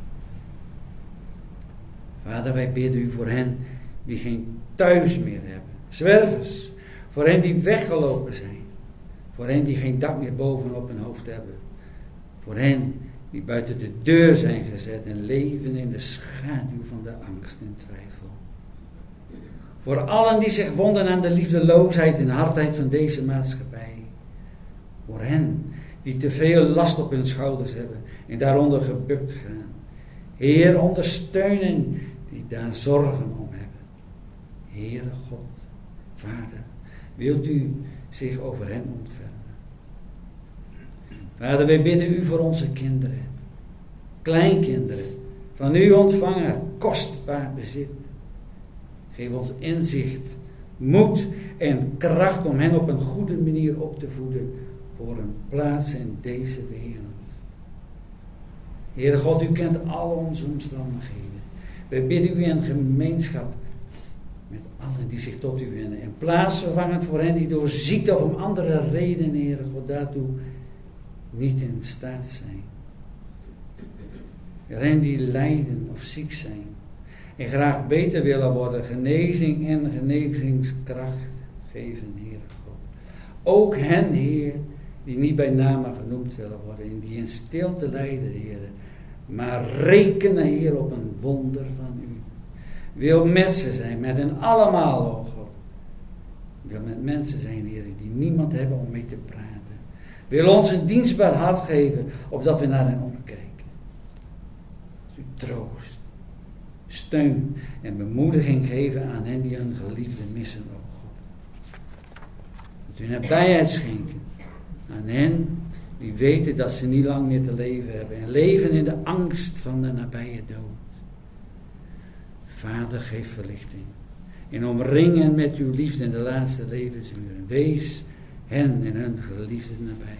Vader, wij bidden u voor hen die geen thuis meer hebben. Zwervers. Voor hen die weggelopen zijn. Voor hen die geen dak meer bovenop hun hoofd hebben. Voor hen die buiten de deur zijn gezet en leven in de schaduw van de angst en twijfel. Voor allen die zich wonden aan de liefdeloosheid en hardheid van deze maatschappij. Voor hen die te veel last op hun schouders hebben en daaronder gebukt gaan. Heer, ondersteunen die daar zorgen om hebben. Heere God, Vader, wilt u zich over hen ontfermen. Vader, wij bidden u voor onze kinderen, kleinkinderen, van u ontvangen kostbaar bezit. Geef ons inzicht, moed en kracht om hen op een goede manier op te voeden voor een plaats in deze wereld. Heere God, u kent al onze omstandigheden. Wij bidden u in gemeenschap met allen die zich tot u wenden. En plaatsvervangend voor hen die door ziekte of om andere redenen, Heere God, daartoe niet in staat zijn. Er hen die lijden of ziek zijn. En graag beter willen worden. Genezing en genezingskracht geven, Heere God. Ook hen, Heer, die niet bij name genoemd willen worden. En die in stilte lijden, Heer. Maar rekenen, Heer, op een wonder van u. Wil met ze zijn, met hen allemaal, o God. Wil met mensen zijn, Heer, die niemand hebben om mee te praten. Wil ons een dienstbaar hart geven, opdat we naar hen omkijken. U troost, steun en bemoediging geven aan hen die hun geliefde missen, o God. Dat u nabijheid schenken aan hen die weten dat ze niet lang meer te leven hebben en leven in de angst van de nabije dood. Vader, geef verlichting en omring hen met uw liefde in de laatste levensuren. Wees hen en hun geliefden nabij.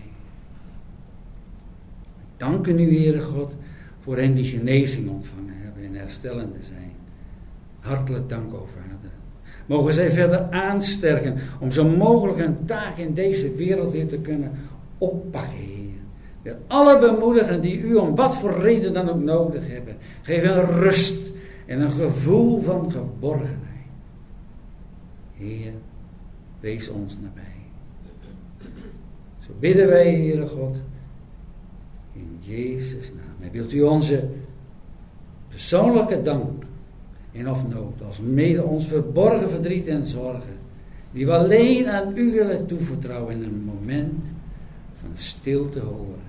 Danken u, Heere God, voor hen die genezing ontvangen hebben en herstellende zijn. Hartelijk dank, o Vader. Mogen zij verder aansterken om zo mogelijk een taak in deze wereld weer te kunnen oppakken, Heer. wil alle bemoedigen die u om wat voor reden dan ook nodig hebben. Geef hen rust en een gevoel van geborgenheid. Heer, wees ons nabij. Zo bidden wij, Heere God, in Jezus' naam. En wilt u onze persoonlijke dank in of nood, als mede ons verborgen verdriet en zorgen, die we alleen aan u willen toevertrouwen in een moment van stilte horen.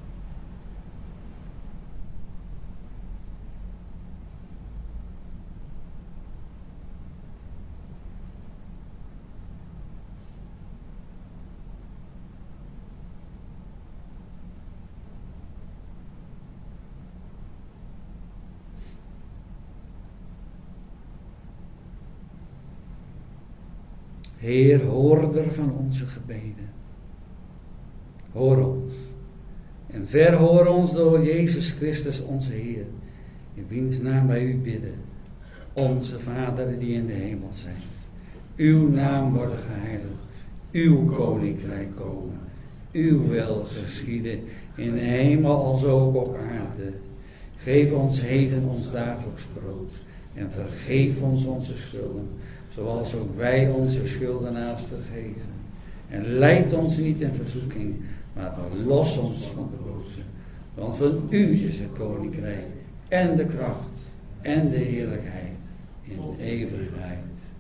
Heer, hoorder van onze gebeden, hoor ons en verhoor ons door Jezus Christus onze Heer, in wiens naam wij u bidden, onze Vader die in de hemel zijt. Uw naam worden geheiligd, uw koninkrijk komen, uw wil geschieden in de hemel als ook op aarde. Geef ons heden ons dagelijks brood en vergeef ons onze schulden, zoals ook wij onze schuldenaars vergeven. En leid ons niet in verzoeking, maar verlos ons van de boze. Want van u is het koninkrijk en de kracht en de heerlijkheid in de eeuwigheid.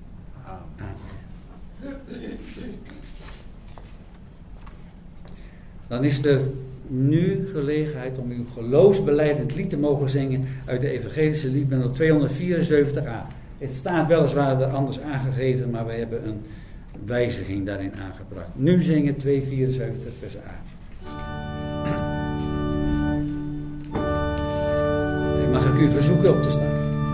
Amen. Dan is er nu gelegenheid om uw geloofsbelijdend lied te mogen zingen uit de evangelische liedbundel tweehonderdvierenzeventig a. Het staat weliswaar er anders aangegeven, maar wij hebben een wijziging daarin aangebracht. Nu zingen tweehonderdvierenzeventig vers a. En mag ik u verzoeken op te staan.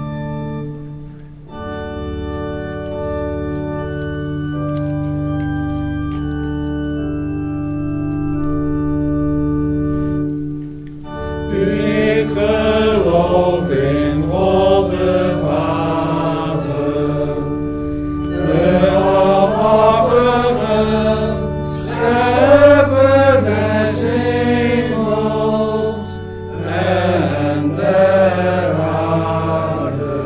Ik geloof in God de Vader, de almachtige, schepper des hemels en der aarde,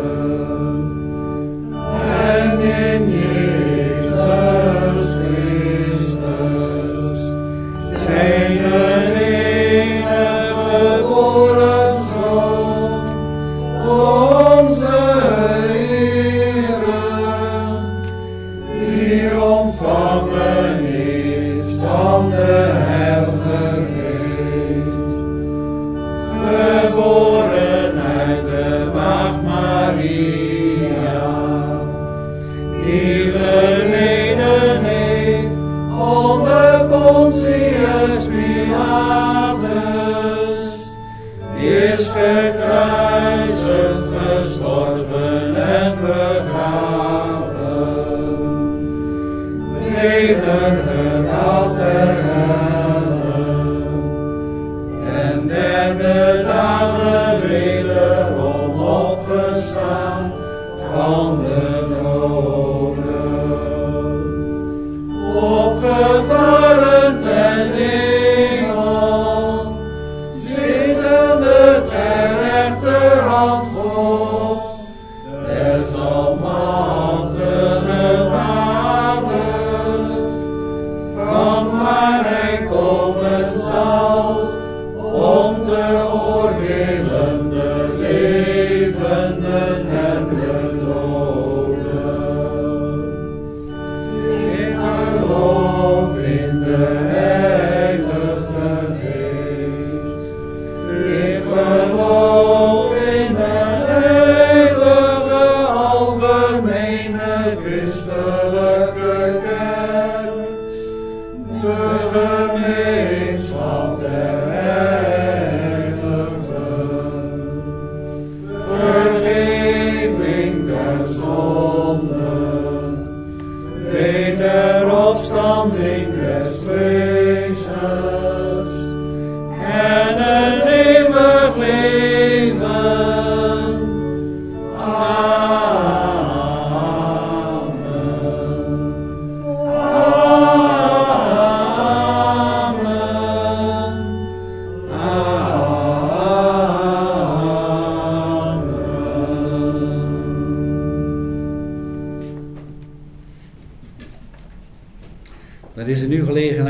en in Jezus Christus, zijn enige geboren Zoon, onze Heere, die ontvangen is van de Heilige Geest, geboren uit de Maagd Maria, die geleden heeft onder Pontius Pilatus, is gekruisigd, gestorven en begraven, nedergedaald ter helle, en derde dagen wederom opgestaan van de doden, opgevaren ten hemel, zittende ter rechterhand Gods, des almachtige Vaders, van waar hij komen zal, om te oordelen de levenden en de doden.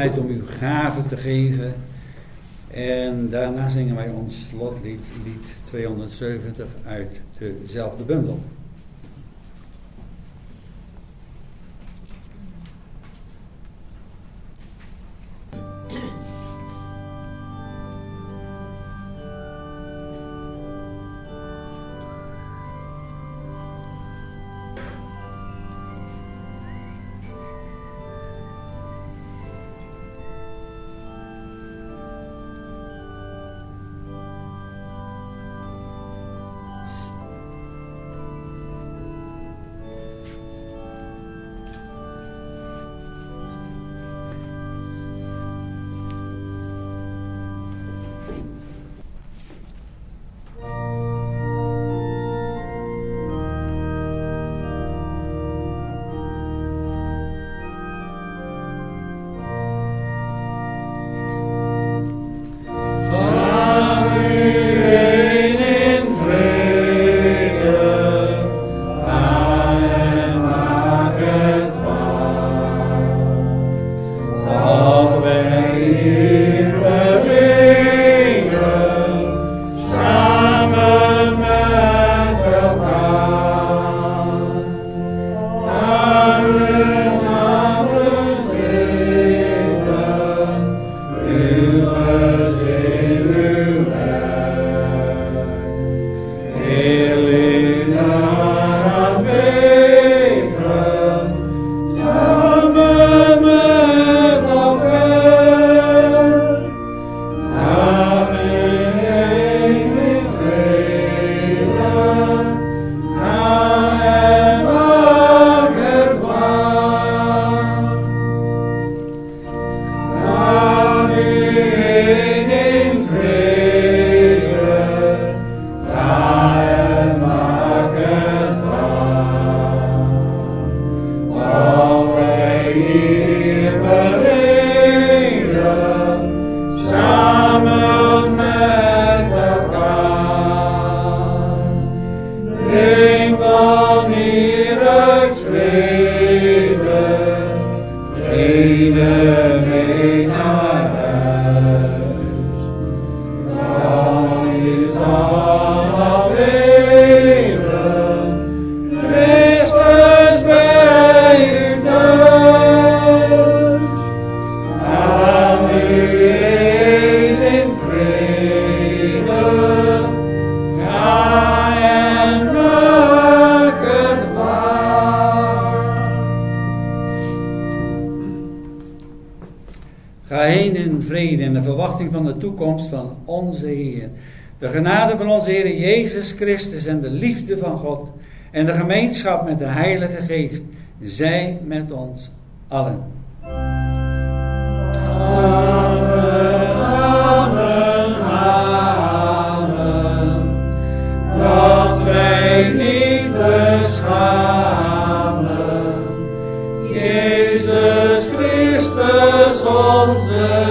gelegenheid om uw gaven te geven. En daarna zingen wij ons slotlied, lied tweehonderdzeventig uit dezelfde bundel. Van de toekomst van onze Heer. De genade van onze Heer Jezus Christus en de liefde van God en de gemeenschap met de Heilige Geest, zij met ons allen. Amen, amen, amen. Dat wij niet beschamen. Jezus Christus onze